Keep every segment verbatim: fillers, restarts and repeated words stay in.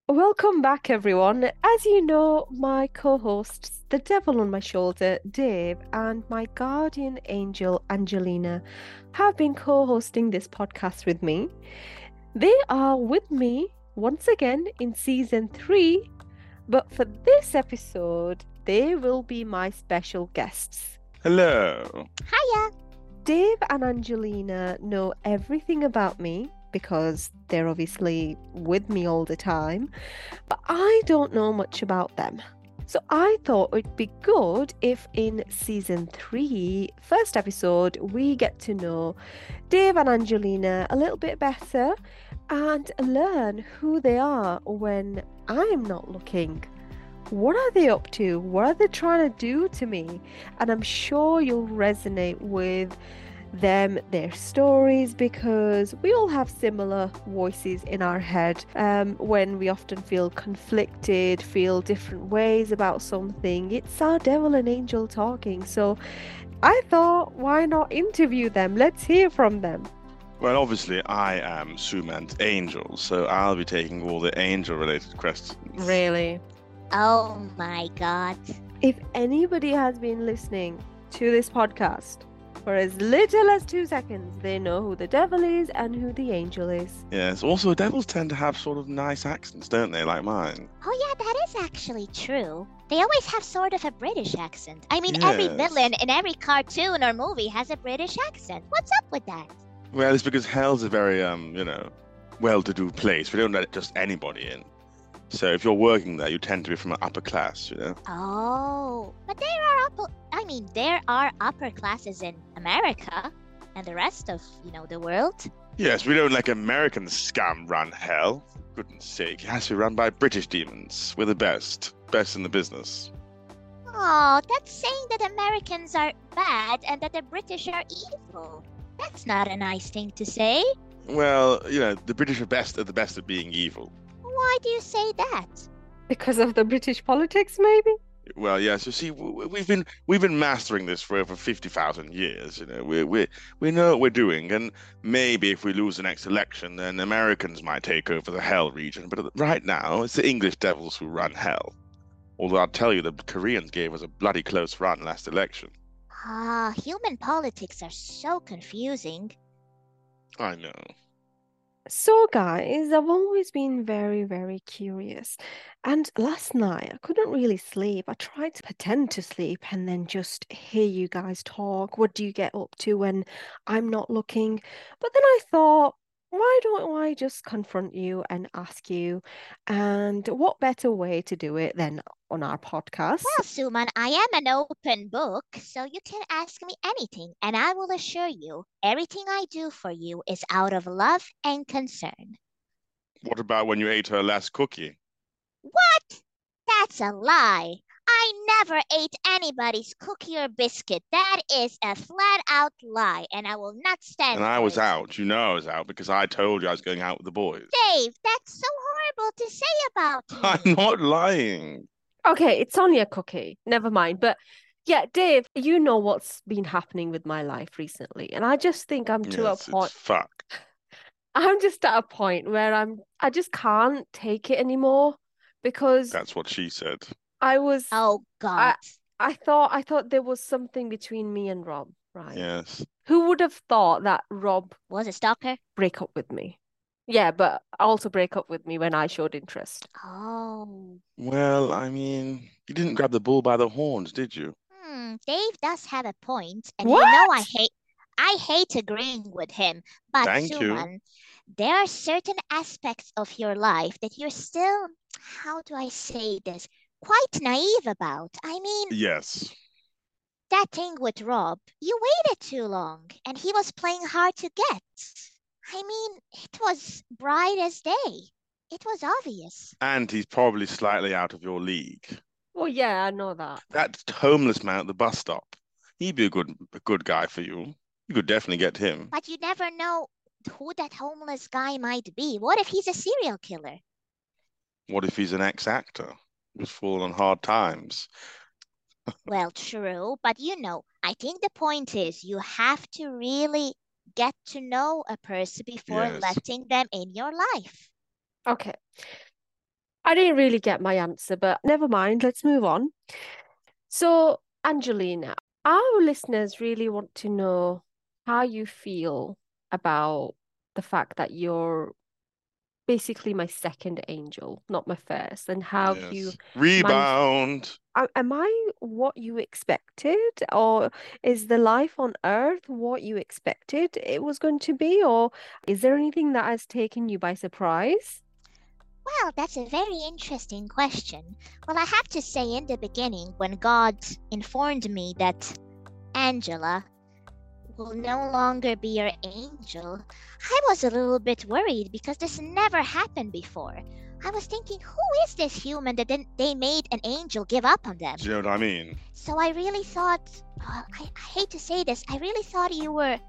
Welcome back, everyone. As you know, my co hosts, the devil on my shoulder, Dave, and my guardian angel, Angelina, have been co hosting this podcast with me. They are with me once again in season three, but for this episode, they will be my special guests. Hello. Hiya. Dave and Angelina know everything about me because they're obviously with me all the time, but I don't know much about them. So I thought it'd be good if in season three, first episode, we get to know Dave and Angelina a little bit better and learn who they are when I'm not looking. What are they up to? What are they trying to do to me? And I'm sure you'll resonate with them, their stories, because we all have similar voices in our head um, when we often feel conflicted, feel different ways about something. It's our devil and angel talking. So I thought, why not interview them? Let's hear from them. Well, obviously, I am Suman's angel, so I'll be taking all the angel-related questions. Really? Oh my God. If anybody has been listening to this podcast for as little as two seconds, they know who the devil is and who the angel is. Yes. Also, devils tend to have sort of nice accents, don't they, like mine? Oh yeah, that is actually true. They always have sort of a British accent. I mean, every Yes. villain in every cartoon or movie has a British accent. What's up with that? Well, it's because hell's a very, um, you know, well-to-do place. We don't let just anybody in. So if you're working there, you tend to be from an upper class, you know? Oh, but there are upper, I mean, there are upper classes in America and the rest of, you know, the world. Yes, we don't let American scum run hell. For goodness sake, it has to be run by British demons. We're the best. Best in the business. Oh, that's saying that Americans are bad and that the British are evil. That's not a nice thing to say. Well, you know, the British are best at the best at being evil. Why do you say that? Because of the British politics, maybe? Well, yes. You see, w- w- we've been we've been mastering this for over fifty thousand years. You know, we we we know what we're doing, and maybe if we lose the next election, then Americans might take over the Hell region. But right now, it's the English devils who run Hell. Although I'll tell you, the Koreans gave us a bloody close run last election. Ah, human politics are so confusing. I know. So, guys, I've always been very, very curious. And last night, I couldn't really sleep. I tried to pretend to sleep and then just hear you guys talk. What do you get up to when I'm not looking? But then I thought, why don't I just confront you and ask you? And what better way to do it than on our podcast? Well, Suman, I am an open book, so you can ask me anything, and I will assure you, everything I do for you is out of love and concern. What about when you ate her last cookie? What? That's a lie. I never ate anybody's cookie or biscuit. That is a flat out lie, and I will not stand And I for was it. out. You know I was out because I told you I was going out with the boys. Dave, that's so horrible to say about I'm me. not lying. Okay, it's only a cookie. Never mind. But yeah, Dave, you know what's been happening with my life recently. And I just think I'm to a Yes, it's point, fucked. I'm just at a point where I'm, I just can't take it anymore because That's what she said. I was, Oh, I, God. I thought, I thought there was something between me and Rob, right? Yes. Who would have thought that Rob Was a stalker? break up with me? Yeah, but also break up with me when I showed interest. Oh. Well, I mean, you didn't grab the bull by the horns, did you? Hmm, Dave does have a point, and you know I What? hate I hate agreeing with him. But Thank you. Suman, there are certain aspects of your life that you're still, how do I say this, quite naive about. I mean, Yes. that thing with Rob, you waited too long, and he was playing hard to get. I mean, it was bright as day. It was obvious. And he's probably slightly out of your league. Well, yeah, I know that. That homeless man at the bus stop. He'd be a good a good guy for you. You could definitely get him. But you never know who that homeless guy might be. What if he's a serial killer? What if he's an ex-actor who's fallen on hard times? Well, true, but you know, I think the point is you have to really get to know a person before Yes. letting them in your life. Okay. I didn't really get my answer, but never mind. Let's move on. So, Angelina, our listeners really want to know how you feel about the fact that you're basically my second angel, not my first, and how you Yes. managed. Rebound. A- Am I what you expected, or is the life on Earth what you expected it was going to be, or is there anything that has taken you by surprise? Well, that's a very interesting question. Well, I have to say, in the beginning, when God informed me that Angela will no longer be your angel, I was a little bit worried because this never happened before. I was thinking, who is this human that then they made an angel give up on them? Do you know what I mean? So I really thought, well, I, I hate to say this, I really thought you were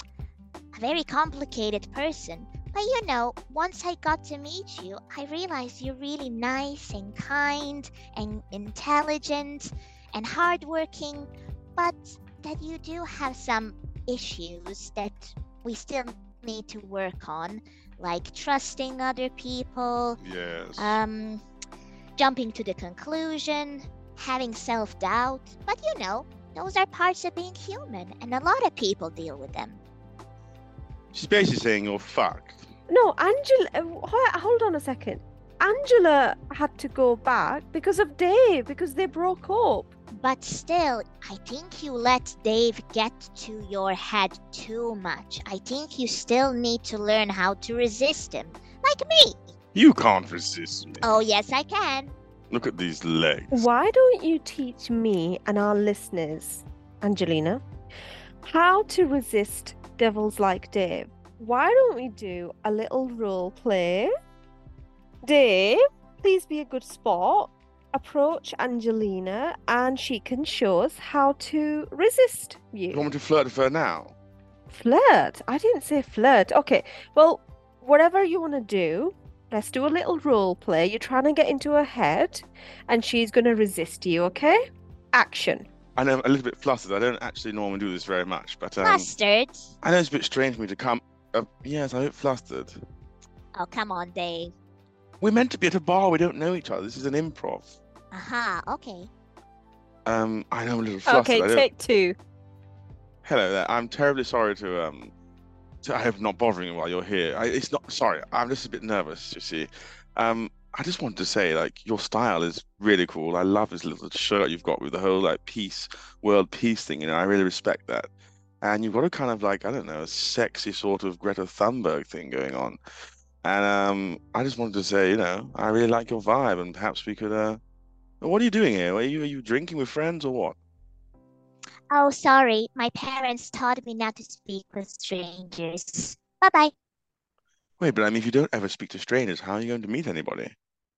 a very complicated person. But you know, once I got to meet you, I realized you're really nice and kind and intelligent and hardworking, but that you do have some issues that we still need to work on, like trusting other people, Yes. um, jumping to the conclusion, having self-doubt. But you know, those are parts of being human, and a lot of people deal with them. She's basically saying you're fucked. No, Angela, uh, ho- hold on a second. Angela had to go back because of Dave, because they broke up. But still, I think you let Dave get to your head too much. I think you still need to learn how to resist him, like me. You can't resist me. Oh, yes, I can. Look at these legs. Why don't you teach me and our listeners, Angelina, how to resist devils like Dave? Why don't we do a little role play? Dave, please be a good sport. Approach Angelina and she can show us how to resist You you. want me to flirt with her now? Flirt? I didn't say flirt. Okay, well, whatever you want to do, let's do a little role play. You're trying to get into her head and she's going to resist you, okay? Action. I know I'm a little bit flustered. I don't actually normally do this very much, but um, Mustard. I know it's a bit strange for me to come. Uh, yes, I'm a bit flustered. Oh, come on, Dave. We're meant to be at a bar. We don't know each other. This is an improv. Aha, okay. Um, I know I'm a little flustered. Okay, I don't... take two. Hello there. I'm terribly sorry to um, to I hope not bothering you while you're here. I, it's not sorry. I'm just a bit nervous. You see, um, I just wanted to say like your style is really cool. I love this little shirt you've got with the whole like peace, world peace thing. You know, I really respect that. And you've got a kind of like I don't know, a sexy sort of Greta Thunberg thing going on. And um, I just wanted to say, you know, I really like your vibe, and perhaps we could. Uh, what are you doing here? Are you are you drinking with friends or what? Oh, sorry. My parents taught me not to speak with strangers. Bye-bye. Wait, but I mean, if you don't ever speak to strangers, how are you going to meet anybody?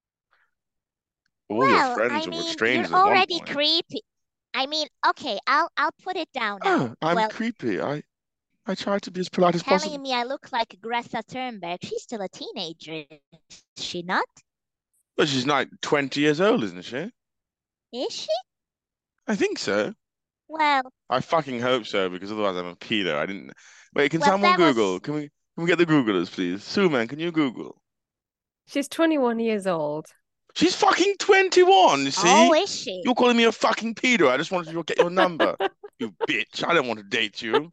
All your Well, friends I were mean, strangers you're at one already point. creepy. I mean, okay, I'll I'll put it down now. Oh, I'm Well, creepy. I I try to be as polite as possible. telling me I look like Greta Thunberg. She's still a teenager, is she not? But she's like twenty years old, isn't she? Is she? I think so. Well, I fucking hope so, because otherwise I'm a pedo. I didn't. Wait, can well, someone that was- Google? Can we can we get the Googlers, please? Sue, man, can you Google? She's twenty-one years old. She's fucking twenty-one, you see? Oh, is she? You're calling me a fucking pedo. I just wanted to get your number. You bitch. I don't want to date you.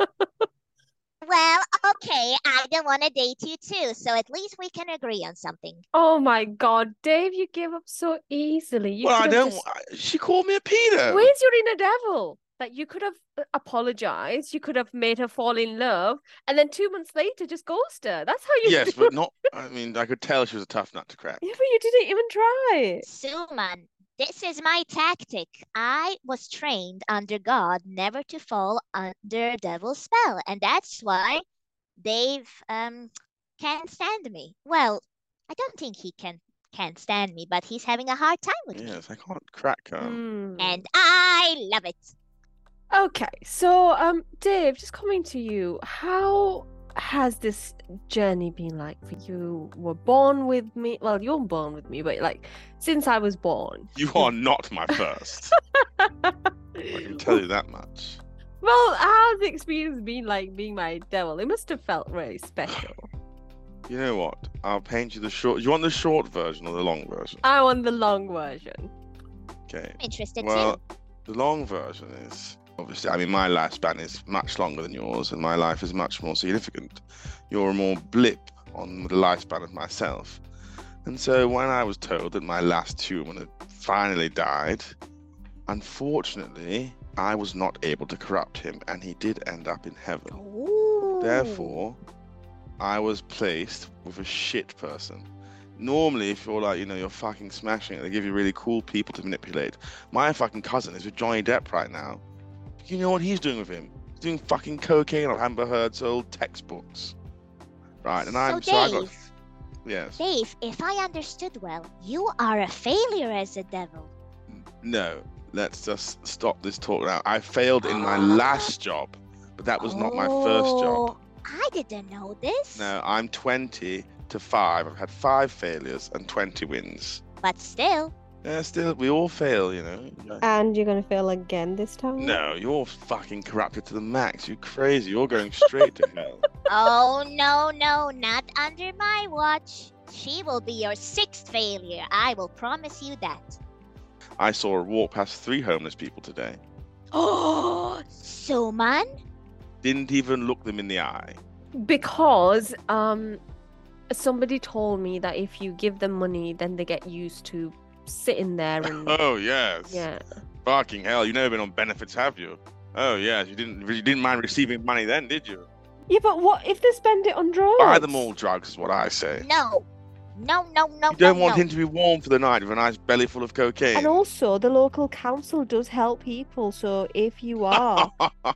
Well, okay, I don't want to date you too, so at least we can agree on something. Oh my God, Dave, you give up so easily. You Well, I could have don't. just... I- She called me a pedo. Where's your inner devil? Like you could have uh, apologized, you could have made her fall in love, and then two months later just ghost her. That's how you Yes, do but not. I mean, I could tell she was a tough nut to crack. Yeah, but you didn't even try. Suman, this is my tactic. I was trained under God never to fall under devil's spell, and that's why Dave um can't stand me. Well, I don't think he can can't stand me, but he's having a hard time with me, Yes, I can't crack her. Hmm. and I love it. Okay, so um, Dave, just coming to you, how has this journey been like for you? You were born with me. Well, you weren't born with me, but like since I was born. You are not my first. I can tell you that much. Well, how's the experience been like being my devil? It must have felt really special. You know what? I'll paint you the short. Do you want the short version or the long version? I want the long version. Okay. I'm interested Well, too. the long version is obviously. I mean, my lifespan is much longer than yours, and my life is much more significant. You're a more blip on the lifespan of myself. And so when I was told that my last human had finally died, unfortunately, I was not able to corrupt him, and he did end up in heaven. Ooh. Therefore, I was placed with a shit person. Normally, if you're like, you know, you're fucking smashing it, they give you really cool people to manipulate. My fucking cousin is with Johnny Depp right now. You know what he's doing with him? He's doing fucking cocaine on Amber Heard's old textbooks. Right, and I'm so so I Dave, got yes. Dave, if I understood well, you are a failure as a devil. No, let's just stop this talk now. I failed in my last job, but that was not my first job. Oh, I didn't know this. No, I'm twenty to five. I've had five failures and twenty wins. But still. Yeah, still, we all fail, you know. And you're gonna fail again this time? No, you're fucking corrupted to the max. You crazy. You're going straight to hell. Oh, no, no, not under my watch. She will be your sixth failure. I will promise you that. I saw her walk past three homeless people today. Oh, Suman? Didn't even look them in the eye. Because um, somebody told me that if you give them money, then they get used to sitting there and Oh, yes. yeah. Fucking hell. You've never been on benefits, have you? Oh, yes. You didn't, you didn't mind receiving money then, did you? Yeah, but what if they spend it on drugs? Buy them all drugs is what I say. No. No, no, no, You don't no, want no. him to be warm for the night with a nice belly full of cocaine. And also, the local council does help people. So if you are, Do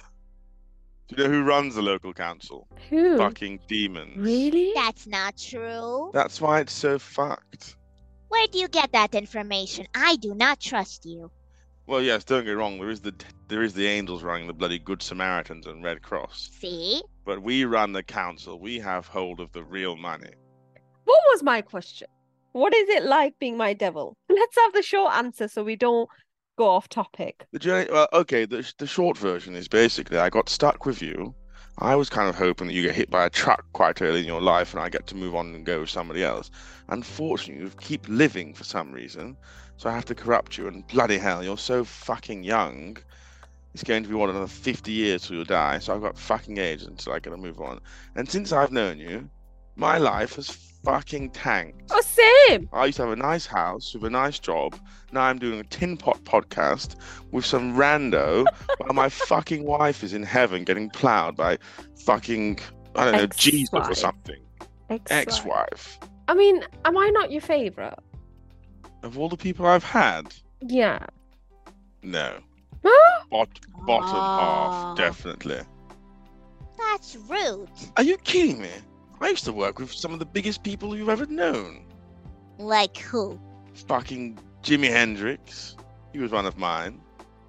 you know who runs the local council? who Fucking demons. really? That's not true. That's why it's so fucked. Where do you get that information? I do not trust you. Well, yes, don't get me wrong. There is the there is the angels running the bloody Good Samaritans and Red Cross. See? But we run the council. We have hold of the real money. What was my question? What is it like being my devil? Let's have the short answer so we don't go off topic. The journey. Well, okay. The the short version is basically I got stuck with you. I was kind of hoping that you get hit by a truck quite early in your life, and I get to move on and go with somebody else. Unfortunately, you keep living for some reason, so I have to corrupt you. And bloody hell, you're so fucking young. It's going to be what, another fifty years till you die. So I've got fucking age until I get to move on. And since I've known you, my life has fucking tanked. Oh, same. I used to have a nice house with a nice job. Now I'm doing a tin pot podcast with some rando while my fucking wife is in heaven getting plowed by fucking, I don't know, Jesus or Ex-wife. something. Ex-wife. Ex-wife. I mean, am I not your favorite? Of all the people I've had, Yeah. no. Huh? Bot- bottom Ah. half, definitely. That's rude. Are you kidding me? I used to work with some of the biggest people you've ever known. Like who? Fucking Jimi Hendrix. He was one of mine.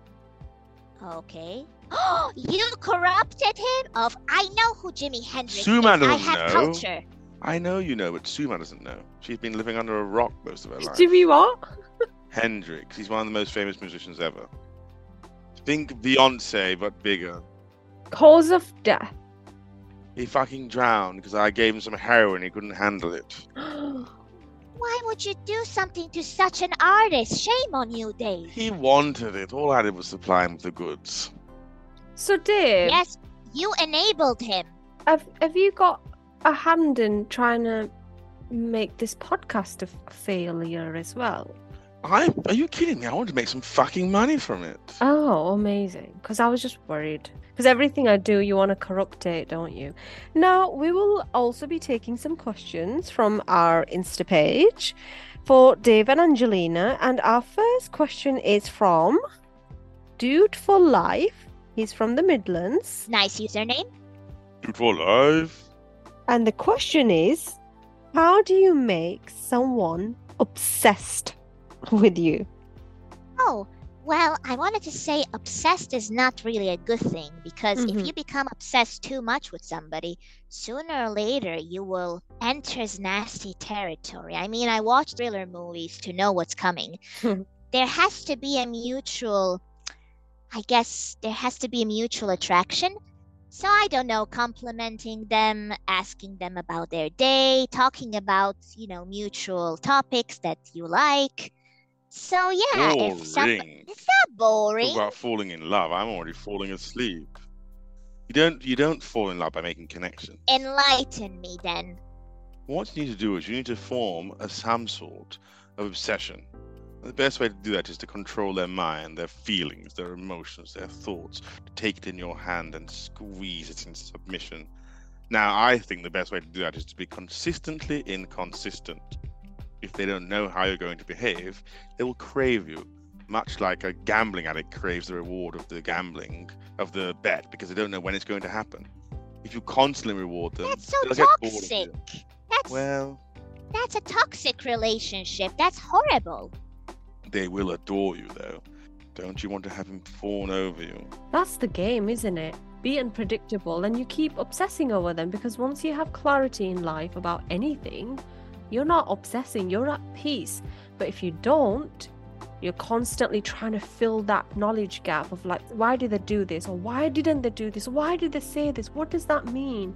Okay. Oh, you corrupted him? Of I know who Jimi Hendrix Suman is. I doesn't have know. culture. I know you know, but Suma doesn't know. She's been living under a rock most of her life. Jimmy what? Hendrix. He's one of the most famous musicians ever. Think Beyonce, but bigger. Cause of death. He fucking drowned because I gave him some heroin. He couldn't handle it. Why would you do something to such an artist? Shame on you, Dave. He wanted it. All I did was supply him with the goods. So, Dave, Yes, you enabled him. have have you got a hand in trying to make this podcast a failure as well? I are you kidding me? I wanted to make some fucking money from it. Oh, amazing. Because I was just worried. Because everything I do, you want to corrupt it, don't you? Now, we will also be taking some questions from our Insta page for Dave and Angelina. And our first question is from Dude for Life. He's from the Midlands. Nice username. Dude for life. And the question is, how do you make someone obsessed with you? Oh, well, I wanted to say obsessed is not really a good thing because Mhm. if you become obsessed too much with somebody, sooner or later you will enter nasty territory. I mean, I watch thriller movies to know what's coming. There has to be a mutual, I guess, there has to be a mutual attraction. So I don't know, complimenting them, asking them about their day, talking about, you know, mutual topics that you like. So yeah, if some Boring. it's not Talk boring. about falling in love. I'm already falling asleep. You don't you don't fall in love by making connections. Enlighten me then. What you need to do is you need to form a some sort of obsession. The best way to do that is to control their mind, their feelings, their emotions, their thoughts, to take it in your hand and squeeze it into submission. Now, I think the best way to do that is to be consistently inconsistent. If they don't know how you're going to behave, they will crave you, much like a gambling addict craves the reward of the gambling, of the bet, because they don't know when it's going to happen. If you constantly reward them, That's so they'll get bored of toxic. you. That's Well, that's a toxic relationship. That's horrible. they will adore you, though. Don't you want to have him fawn over you? That's the game, isn't it? Be unpredictable and you keep obsessing over them, because once you have clarity in life about anything, you're not obsessing, you're at peace. But if you don't, you're constantly trying to fill that knowledge gap of like, why did they do this? Or why didn't they do this? Why did they say this? What does that mean?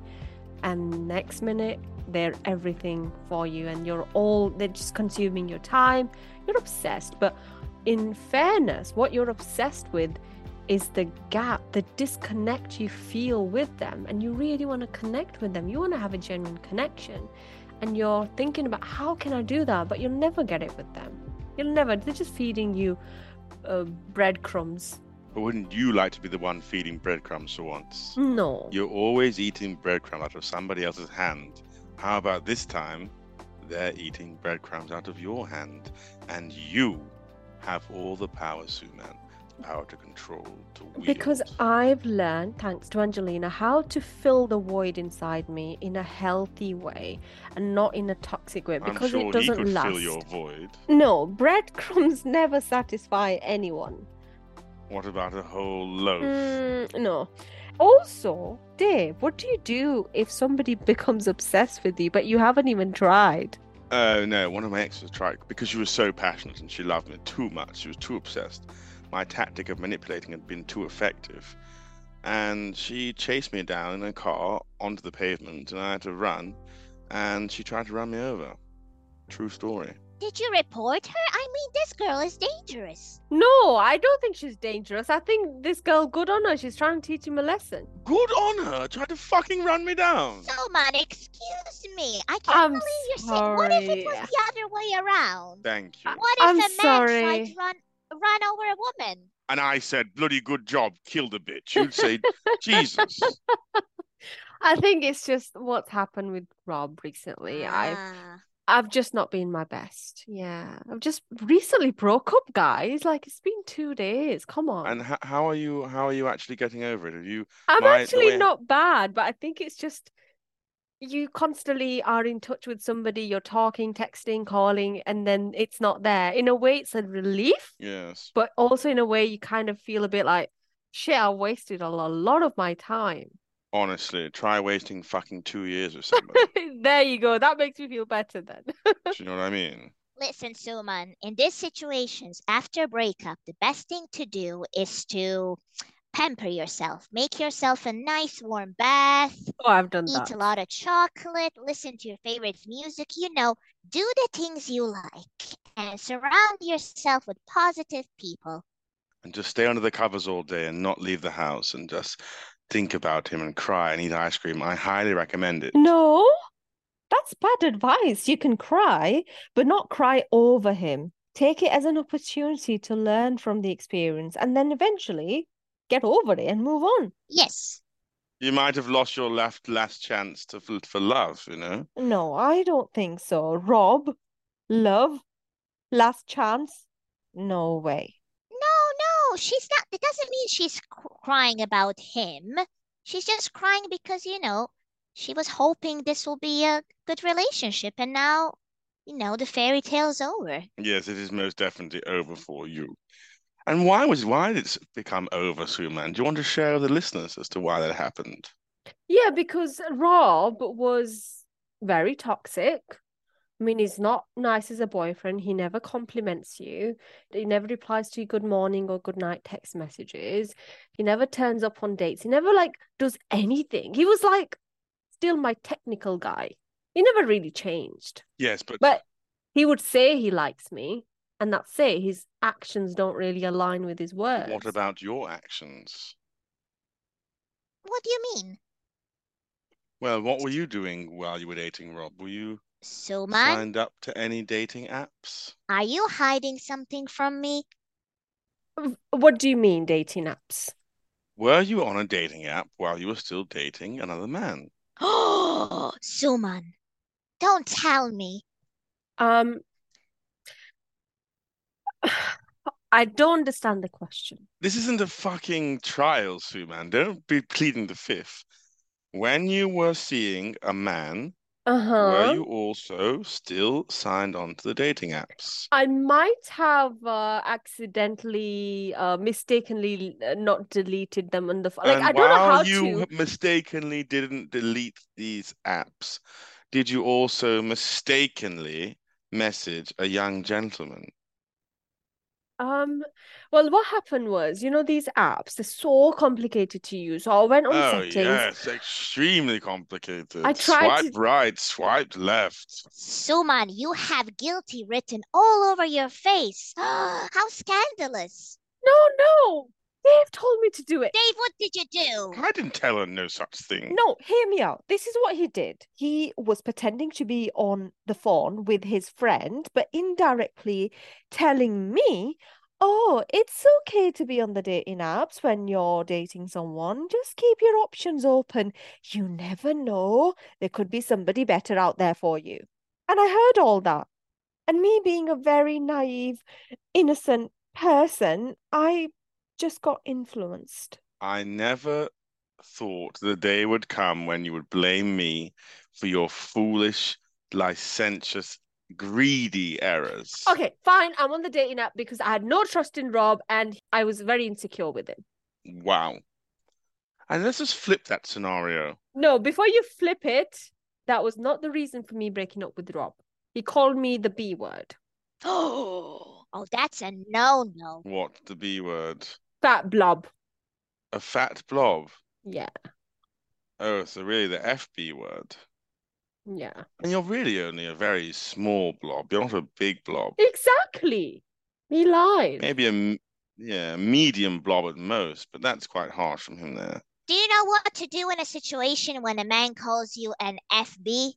And next minute, they're everything for you, and you're all, they're just consuming your time. You're obsessed. But in fairness, what you're obsessed with is the gap, the disconnect you feel with them, and you really want to connect with them. You want to have a genuine connection, and you're thinking about how can I do that, but you'll never get it with them. You'll never. They're just feeding you uh, breadcrumbs. But wouldn't you like to be the one feeding breadcrumbs for once? No. You're always eating breadcrumbs out of somebody else's hand. How about this time, they're eating breadcrumbs out of your hand, and you have all the power, Suman. Power to control, to wield. Because I've learned, thanks to Angelina, how to fill the void inside me in a healthy way and not in a toxic way, I'm because sure it doesn't he could last. fill your void. No, breadcrumbs never satisfy anyone. What about a whole loaf? Mm, no. Also, Dave, what do you do if somebody becomes obsessed with you but you haven't even tried? Oh no, one of my exes tried, because she was so passionate and she loved me too much, she was too obsessed. My tactic of manipulating had been too effective. And she chased me down in a car onto the pavement, and I had to run, and she tried to run me over. True story. Did you report her? I mean, this girl is dangerous. No, I don't think she's dangerous. I think this girl, good on her, she's trying to teach him a lesson. Good on her, tried to fucking run me down. So, man, excuse me. I can't I'm believe you're saying. What if it was sorry. the other way around? Thank you. What if I'm a man sorry. tried to run run over a woman? And I said, bloody good job, killed a bitch. You'd say, Jesus. I think it's just what's happened with Rob recently. I've Ah. I've just not been my best. Yeah. I've just recently broke up, guys. Like, it's been two days. Come on. And h- how are you? How are you actually getting over it? Have you? I'm my- the actually way- not bad, but I think it's just you constantly are in touch with somebody, you're talking, texting, calling, and then it's not there. In a way, it's a relief, Yes. but also in a way, you kind of feel a bit like, shit, I wasted a lo- lot of my time. Honestly, try wasting fucking two years with somebody. There you go. That makes me feel better then. Do you know what I mean? Listen, Suman, in these situations, after a breakup, the best thing to do is to pamper yourself. Make yourself a nice warm bath, Oh, I've done eat that. a lot of chocolate, listen to your favorite music, you know, do the things you like, and surround yourself with positive people. And just stay under the covers all day and not leave the house and just think about him and cry and eat ice cream. I highly recommend it. No, that's bad advice. You can cry, but not cry over him. Take it as an opportunity to learn from the experience and then eventually get over it and move on. Yes. You might have lost your last last chance to for, for love, you know? No, I don't think so. Rob, love, last chance? No way. No, no, she's not. It doesn't mean she's cr- crying about him. She's just crying because, you know, she was hoping this will be a good relationship, and now, you know, the fairy tale's over. Yes, it is most definitely over for you. And why was why did it become over, Suman? Do you want to share with the listeners as to why that happened? Yeah, because Rob was very toxic. I mean, he's not nice as a boyfriend. He never compliments you. He never replies to your good morning or good night text messages. He never turns up on dates. He never like does anything. He was like still my technical guy. He never really changed. Yes, but But he would say he likes me, and that's it. His actions don't really align with his words. what about your actions? What do you mean? Well, what were you doing while you were dating Rob? Were you Suman, signed up to any dating apps? are you hiding something from me? What do you mean, dating apps? Were you on a dating app while you were still dating another man? Oh, Suman, don't tell me. Um, I don't understand the question. This isn't a fucking trial, Sue, man. Don't be pleading the fifth. When you were seeing a man, were Uh-huh. you also still signed on to the dating apps? I might have uh, accidentally, uh, mistakenly uh, not deleted them on the phone. Like, And I don't know while how you to. mistakenly didn't delete these apps, did you also mistakenly message a young gentleman? Um, well, what happened was, you know, these apps, they're so complicated to use. So I went on Oh, settings. yes, extremely I complicated. tried Swipe to. right, swipe left. Suman, you have guilty written all over your face. How scandalous. No, no. Dave told me to do it. Dave, what did you do? I didn't tell her no such thing. No, hear me out. This is what he did. He was pretending to be on the phone with his friend, but indirectly telling me, oh, it's okay to be on the dating apps when you're dating someone. Just keep your options open. You never know. There could be somebody better out there for you. And I heard all that. And me being a very naive, innocent person, I just got influenced. I never thought the day would come when you would blame me for your foolish, licentious, greedy errors. Okay, fine. I'm on the dating app because I had no trust in Rob and I was very insecure with him. Wow. And let's just flip that scenario. No, before you flip it, that was not the reason for me breaking up with Rob. He called me the B word. Oh, oh, that's a no-no. What, the B word? Fat blob. A fat blob. Yeah, Oh, so really the F B word. yeah. And you're really only a very small blob. You're not a big blob. Exactly. He lied. Maybe a m- yeah, medium blob at most, but that's quite harsh from him there. Do you know what to do in a situation when a man calls you an F B?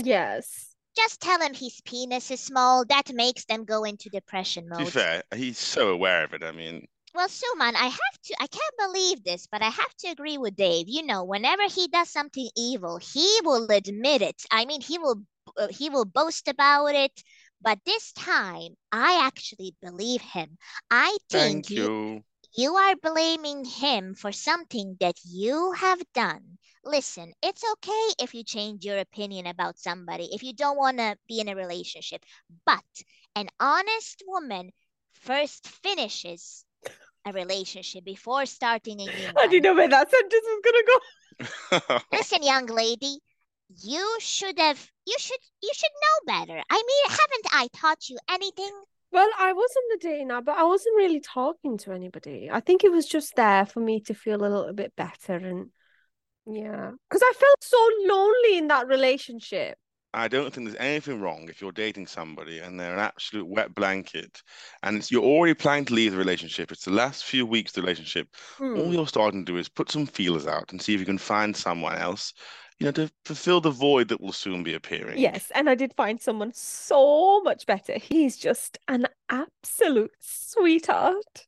Yes. Just tell him his penis is small. That makes them go into depression To be mode. fair, he's so aware of it. I mean, Well, Suman, I have to, I can't believe this, but I have to agree with Dave. You know, whenever he does something evil, he will admit it. I mean, he will, uh, he will boast about it. But this time, I actually believe him. I think thank you, you. you are blaming him for something that you have done. Listen, it's okay if you change your opinion about somebody, if you don't want to be in a relationship. But an honest woman first finishes a relationship before starting a new I didn't one. know where that sentence was gonna go. Listen, young lady, you should have, you should, you should know better. I mean, haven't I taught you anything? Well, I was on the dating app, but I wasn't really talking to anybody. I think it was just there for me to feel a little bit better and yeah, because I felt so lonely in that relationship. I don't think there's anything wrong if you're dating somebody and they're an absolute wet blanket and it's, you're already planning to leave the relationship. It's the last few weeks of the relationship. All Hmm. you're starting to do is put some feelers out and see if you can find someone else, you know, to fulfill the void that will soon be appearing. Yes, and I did find someone so much better. He's just an absolute sweetheart.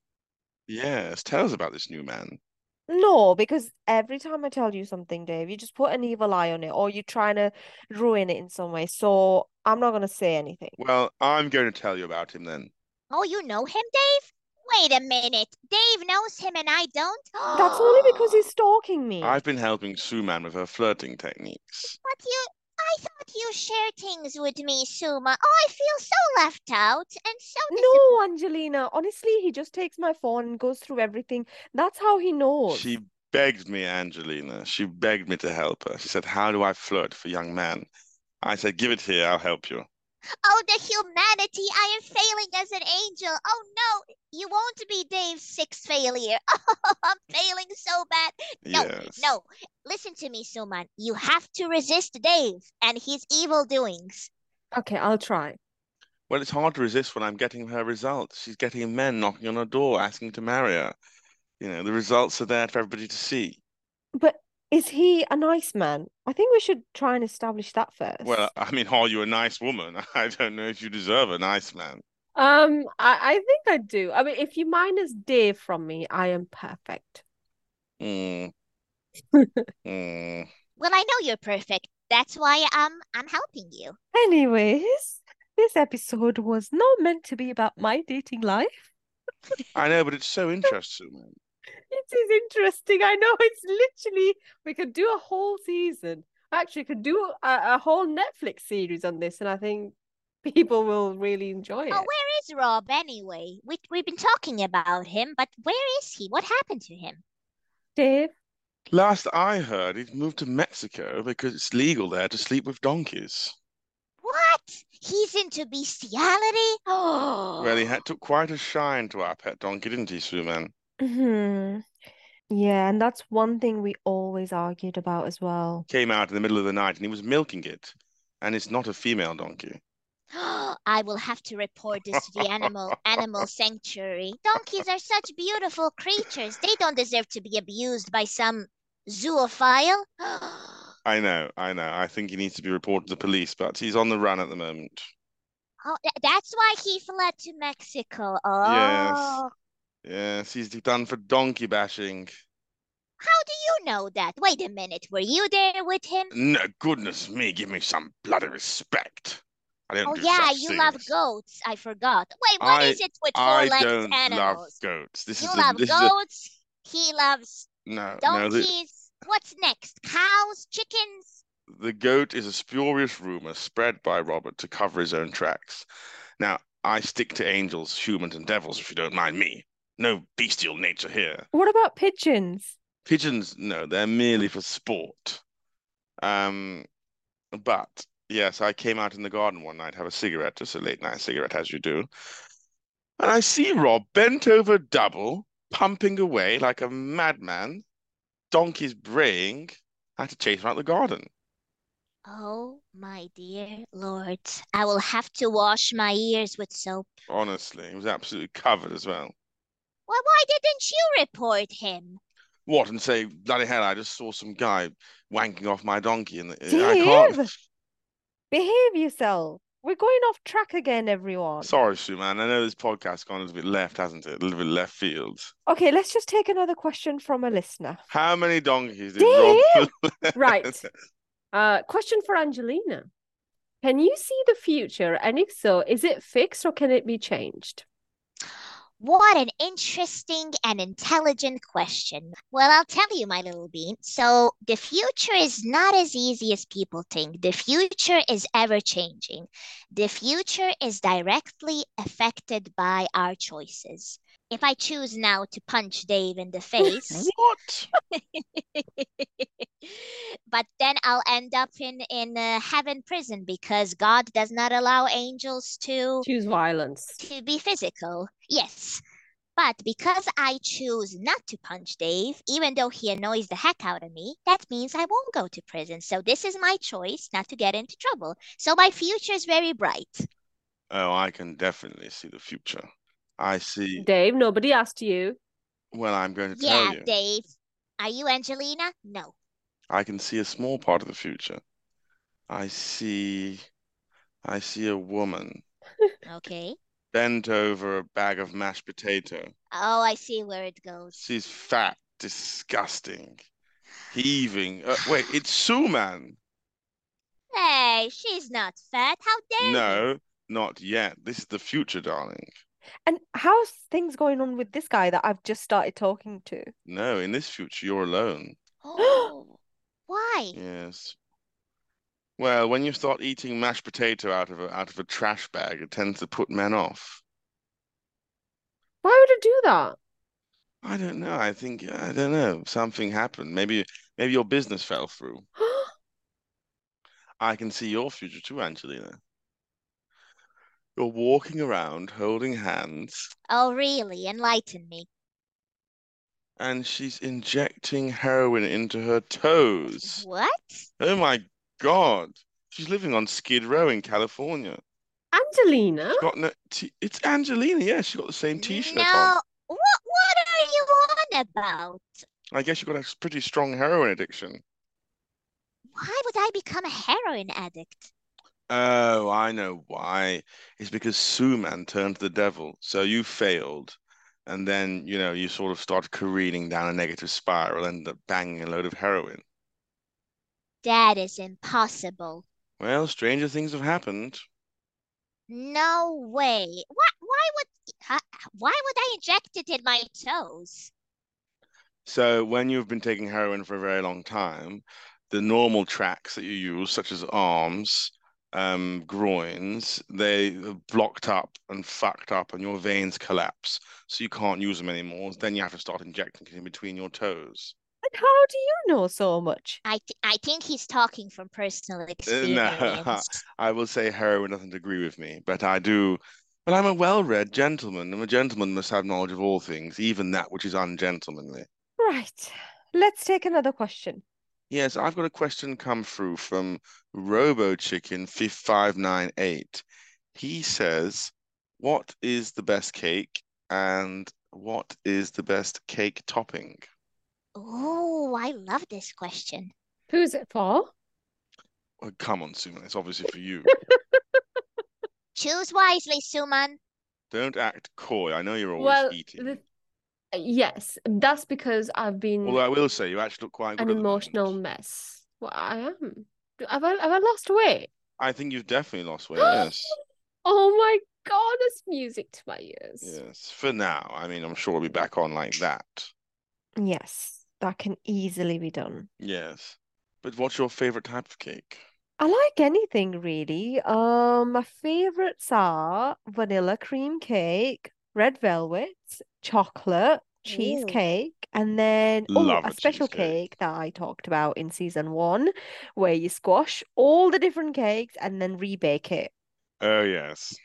Yes, tell us about this new man. No, because every time I tell you something, Dave, you just put an evil eye on it or you're trying to ruin it in some way. So I'm not going to say anything. Well, I'm going to tell you about him then. Oh, you know him, Dave? Wait a minute. Dave knows him and I don't? That's only because he's stalking me. I've been helping Sue Man with her flirting techniques. But you, I thought you shared things with me, Suma. Oh, I feel so left out and so No, Angelina. Honestly, he just takes my phone and goes through everything. That's how he knows. She begged me, Angelina. She begged me to help her. She said, how do I flirt for young man? I said, give it here, I'll help you. Oh, the humanity! I am failing as an angel. Oh no, you won't be Dave's sixth failure. Oh, I'm failing so bad. No, Yes. no. Listen to me, Suman. You have to resist Dave and his evil doings. Okay, I'll try. Well, it's hard to resist when I'm getting her results. She's getting men knocking on her door asking to marry her. You know, the results are there for everybody to see. But is he a nice man? I think we should try and establish that Well, first. I mean, are you a nice woman? I don't know if you deserve a nice man. Um, I, I think I do. I mean, if you minus Dave from me, I am perfect. Mm, mm. Well, I know you're perfect. That's why um I'm helping you. Anyways, this episode was not meant to be about my dating life. I know, but it's so interesting. It is interesting. I know it's literally, we could do a whole season. Actually, could do a, a whole Netflix series on this, and I think people will really enjoy Oh, it. where is Rob anyway? We we've been talking about him, but where is he? What happened to him? Dave, Last I heard, he's moved to Mexico because it's legal there to sleep with donkeys. What? He's into bestiality? Well, he Oh. had took quite a shine to our pet donkey, didn't he, Suman? hmm Yeah, and that's one thing we always argued about as well. Came out in the middle of the night and he was milking it. And it's not a female donkey. I will have to report this to the animal animal sanctuary. Donkeys are such beautiful creatures. They don't deserve to be abused by some zoophile. I know, I know. I think he needs to be reported to the police, but he's on the run at the moment. Oh, th- that's why he fled to Mexico. Yes, Oh, yes, he's done for donkey bashing. how do you know that? Wait a minute. Were you there with him? No, goodness me, give me some bloody respect. I don't Oh, do yeah, such you love things. goats. I forgot. Wait, what I is it with I four-legged don't love animals? goats. This You is a love this is a goats. He loves no, no, the donkeys. What's next? Cows? Chickens? the goat is a spurious rumor spread by Robert to cover his own tracks. Now, I stick to angels, humans, and devils, if you don't mind me. No bestial nature here. What about pigeons? Pigeons, no, they're merely for sport. Um, but yes, I came out in the garden one night, have a cigarette, just a late night cigarette, as you do, and I see Rob bent over double, pumping away like a madman, donkeys braying. I had to chase him out the garden. Oh, my dear Lord. I will have to wash my ears with soap. Honestly, he was absolutely covered as well. Well, why didn't you report him? What, and say, bloody hell, I just saw some guy wanking off my donkey, and I can't. Dave, behave yourself. We're going off track again, everyone. Sorry, Sue, man. I know this podcast's gone a little bit left, hasn't it? A little bit left field. Okay, let's just take another question from a listener. How many donkeys did Dave! Rob? Right. Uh, question for Angelina. Can you see the future? And if so, is it fixed or can it be changed? What an interesting and intelligent question. Well, I'll tell you, my little bean. So, the future is not as easy as people think. The future is ever changing. The future is directly affected by our choices. If I choose now to punch Dave in the face, What? but then I'll end up in in uh, heaven prison because God does not allow angels to Choose violence. to be physical. Yes. But because I choose not to punch Dave, even though he annoys the heck out of me, that means I won't go to prison. So this is my choice not to get into trouble. So my future is very bright. Oh, I can definitely see the future. I see. Dave, nobody asked you. Well, I'm going to Yeah, tell you. Dave. Are you Angelina? No. I can see a small part of the future. I see. I see a woman Okay. bent over a bag of mashed potato. Oh, I see where it goes. She's fat, disgusting, heaving. Uh, wait, it's Sue, man. Hey, she's not fat. How dare you? No, not yet. This is the future, darling. And how's things going on with this guy that I've just started talking to? No, in this future, you're alone. Oh, why? Yes. Well, when you start eating mashed potato out of a out of a trash bag, it tends to put men off. Why would it do that? I don't know. I think I don't know. Something happened. Maybe maybe your business fell through. I can see your future too, Angelina. You're walking around holding hands, Oh, really? Enlighten me. and she's injecting heroin into her toes. What? Oh my God. She's living on Skid Row in California. Angelina? She's got no t it's Angelina, yeah, she's got the same t-shirt on. No. What? What are you on about? I guess you've got a pretty strong heroin addiction. Why would I become a heroin addict? Oh, I know why. It's because Suman turned to the devil. So you failed. And then, you know, you sort of started careening down a negative spiral and ended up banging a load of heroin. That is impossible. Well, stranger things have happened. No way. Why? Why would? huh, Why would I inject it in my toes? So when you've been taking heroin for a very long time, the normal tracks that you use, such as arms, um, groins, they are blocked up and fucked up, and your veins collapse, so you can't use them anymore. Then you have to start injecting it in between your toes. And how do you know so much? I th I think he's talking from personal Uh, No, experience. I will say heroin doesn't agree with me, but I do. But I'm a well-read gentleman, and a gentleman must have knowledge of all things, even that which is ungentlemanly. Right. Let's take another question. Yes, I've got a question come through from Robo Chicken five nine eight. He says, "What is the best cake and what is the best cake topping?" Oh, I love this question. Who's it for? Oh, come on, Suman, it's obviously for you. Choose wisely, Suman. Don't act coy. I know you're always Well, eating. the, yes, that's because I've been Although I will say, you actually look quite an good at the emotional moment. mess. Well, I am. Do- Have I have I lost weight? I think you've definitely lost weight, yes. Oh my God, it's music to my ears. Yes, for now. I mean, I'm sure we'll be back on like that. Yes, that can easily be done. Yes. But what's your favorite type of cake? I like anything really. Um, my favorites are vanilla cream cake, red velvet, chocolate, Ooh. cheesecake, and then oh, Love a a special cheesecake. cake that I talked about in season one, where you squash all the different cakes and then rebake it. Oh, yes.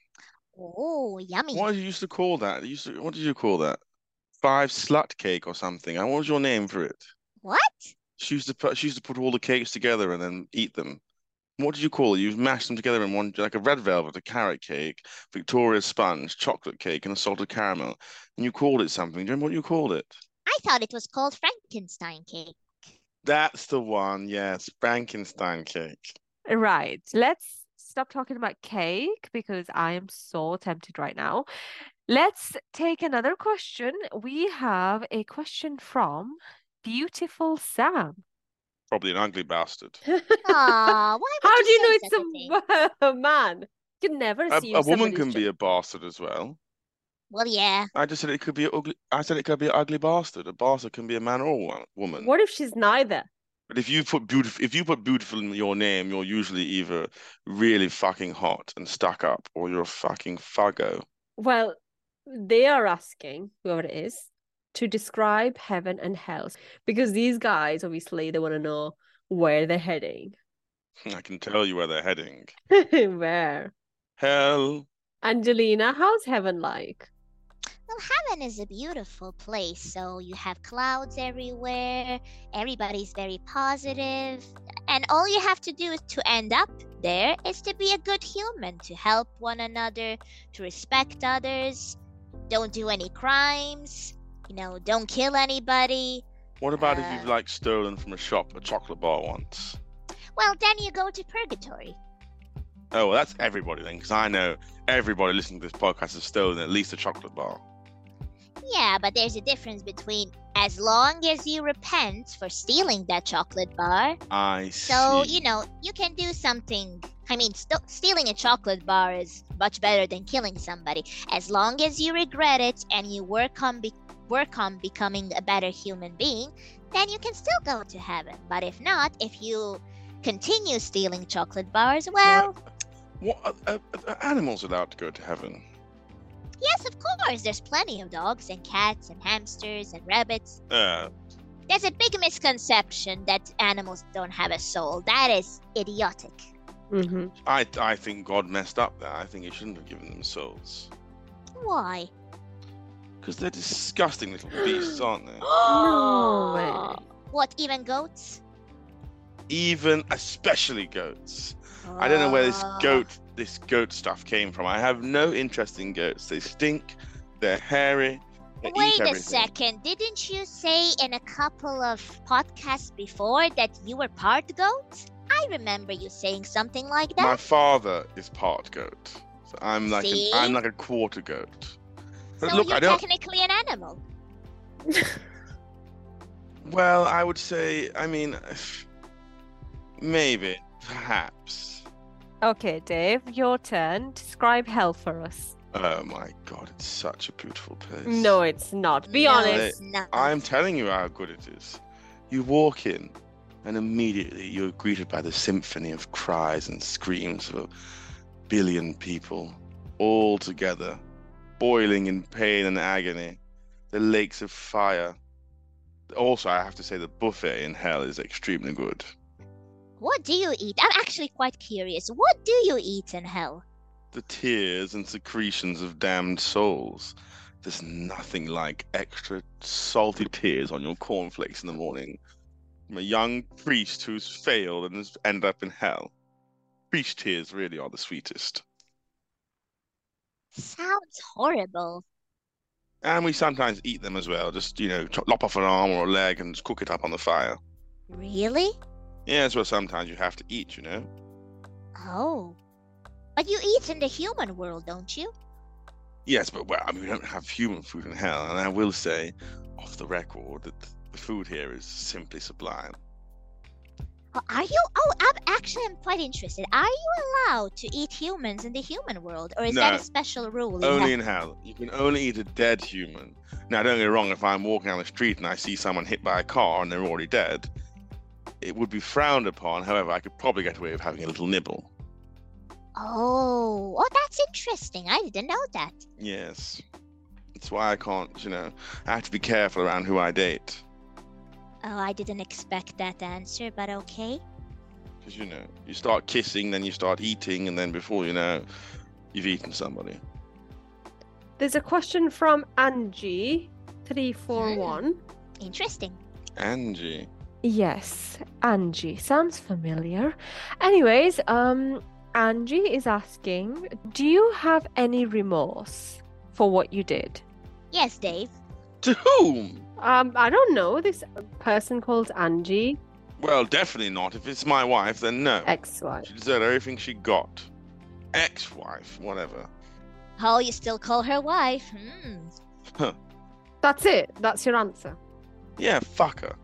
Oh, yummy. What did you used to call that? You used to, what did you call that? Five slut cake or something. And what was your name for it? What? She used to put she used to put all the cakes together and then eat them. What did you call it? You mashed them together in one, like a red velvet, a carrot cake, Victoria sponge, chocolate cake, and a salted caramel. And you called it something. Do you remember what you called it? I thought it was called Frankenstein cake. That's the one, yes, Frankenstein cake. Right. Let's stop talking about cake because I am so tempted right now. Let's take another question. We have a question from Beautiful Sam. Probably an ugly bastard. Aw, why would How you do you know say it's such a thing? a ma- man? You can never A, assume a woman somebody's can be gen- a bastard as well. Well, yeah. I just said it could be a ugly. I said it could be an ugly bastard. A bastard can be a man or a wo- woman. What if she's neither? But if you put beautiful, if you put beautiful in your name, you're usually either really fucking hot and stuck up, or you're a fucking fuggo. Well, they are asking, whoever it is, to describe heaven and hell. Because these guys, obviously, they want to know where they're heading. I can tell you where they're heading. Where? Hell. Angelina, how's heaven like? Well, heaven is a beautiful place. So you have clouds everywhere. Everybody's very positive. And all you have to do to end up there is to be a good human, to help one another, to respect others. Don't do any crimes. You know, don't kill anybody. What about Uh, if you've like stolen from a shop a chocolate bar once? Well, then you go to purgatory. Oh, well, that's everybody then, because I know everybody listening to this podcast has stolen at least a chocolate bar. Yeah, but there's a difference between as long as you repent for stealing that chocolate bar. I see. So, you know, you can do something. I mean, st- stealing a chocolate bar is much better than killing somebody. As long as you regret it and you work on be- work on becoming a better human being, then you can still go to heaven. But if not, if you continue stealing chocolate bars, well, What are, are, are animals allowed to go to heaven? yes, of course, there's plenty of dogs and cats and hamsters and rabbits. Uh, There's a big misconception that animals don't have a soul. That is idiotic. Mm-hmm. I I think God messed up there. I think he shouldn't have given them souls. Why? Because they're disgusting little beasts, aren't they? No way. What, even goats? Even, especially goats. I don't know where this Ah. goat this goat stuff came from. I have no interest in goats. They stink. They're hairy. They eat Wait a everything. second. Didn't you say in a couple of podcasts before that you were part goat? I remember you saying something like My that. father is part goat. So I'm like an, See? I'm like a quarter goat. But So look, you're I don't. technically an animal. Well, I would say. I mean, maybe, perhaps. Okay, Dave, your turn. Describe hell for us. Oh my God, it's such a beautiful place. No, it's not. Be No, honest. it's not. I'm telling you how good it is. You walk in, and immediately you're greeted by the symphony of cries and screams of a billion people, all together, boiling in pain and agony. The lakes of fire. Also, I have to say the buffet in hell is extremely good. What do you eat? I'm actually quite curious. What do you eat in hell? The tears and secretions of damned souls. There's nothing like extra salty tears on your cornflakes in the morning. From a young priest who's failed and has ended up in hell. Priest tears really are the sweetest. Sounds horrible. And we sometimes eat them as well. Just, you know, chop- lop off an arm or a leg and just cook it up on the fire. Really? Yeah, that's what sometimes you have to eat, you know? Oh. But you eat in the human world, don't you? Yes, but well, I mean, we don't have human food in hell. And I will say, off the record, that the food here is simply sublime. Oh, are you? Oh, I'm actually I'm quite interested. Are you allowed to eat humans in the human world, or is that No. a special rule? in Only hell? in hell. You can only eat a dead human. Now, don't get me wrong, if I'm walking down the street and I see someone hit by a car and they're already dead, it would be frowned upon. However, I could probably get away with having a little nibble. Oh, oh, that's interesting. I didn't know that. Yes. That's why I can't, you know, I have to be careful around who I date. Oh, I didn't expect that answer, but okay. Because, you know, you start kissing, then you start eating, and then before you know, you've eaten somebody. There's a question from Angie three four one. Interesting. Angie. Yes, Angie. Sounds familiar. Anyways, um, Angie is asking, do you have any remorse for what you did? Yes, Dave. To whom? Um, I don't know. This person called Angie, Well, definitely not. If it's my wife, then no. ex-wife. She deserved everything she got. Ex-wife, whatever. Oh, you still call her wife? Hmm. That's it. That's your answer. Yeah, fuck her.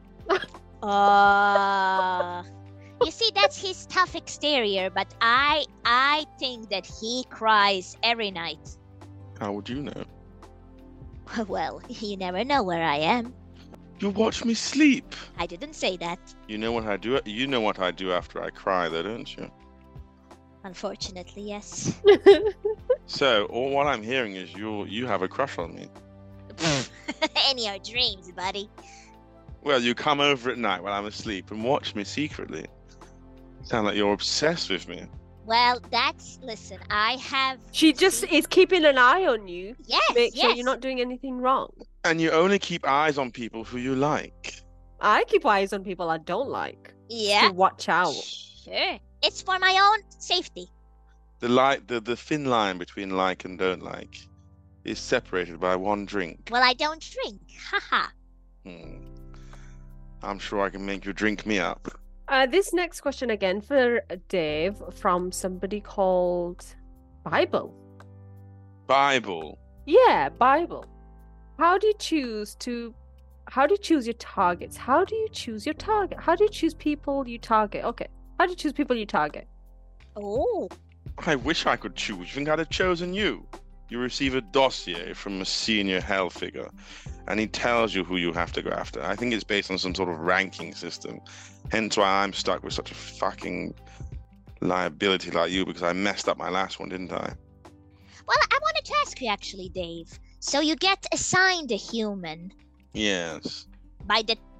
Uh, you see, that's his tough exterior, but I, I think that he cries every night. How would you know? Well, you never know where I am. You watch me sleep. I didn't say that. You know what I do. You know what I do after I cry, though, don't you? Unfortunately, yes. So, all what I'm hearing is you you have a crush on me. In your dreams, buddy. Well, you come over at night while I'm asleep and watch me secretly. Sound like you're obsessed with me. Well, that's listen. I have. She just is keeping an eye on you. Yes, Make yes. sure you're not doing anything wrong. And you only keep eyes on people who you like. I keep eyes on people I don't like. Yeah, To watch out. sure. It's for my own safety. The light, the, the thin line between like and don't like is separated by one drink. Well, I don't drink. Haha. Hmm. I'm sure I can make you drink me up. Uh, this next question again for Dave from somebody called Bible. Bible. Yeah, Bible. How do you choose to how do you choose your targets? How do you choose your target? How do you choose people you target? Okay. How do you choose people you target? Oh. I wish I could choose. You think I'd have chosen you? You receive a dossier from a senior hell figure, and he tells you who you have to go after. I think it's based on some sort of ranking system. Hence why I'm stuck with such a fucking liability like you, because I messed up my last one, didn't I? Well, I wanted to ask you actually, Dave. So you get assigned a human Yes. by the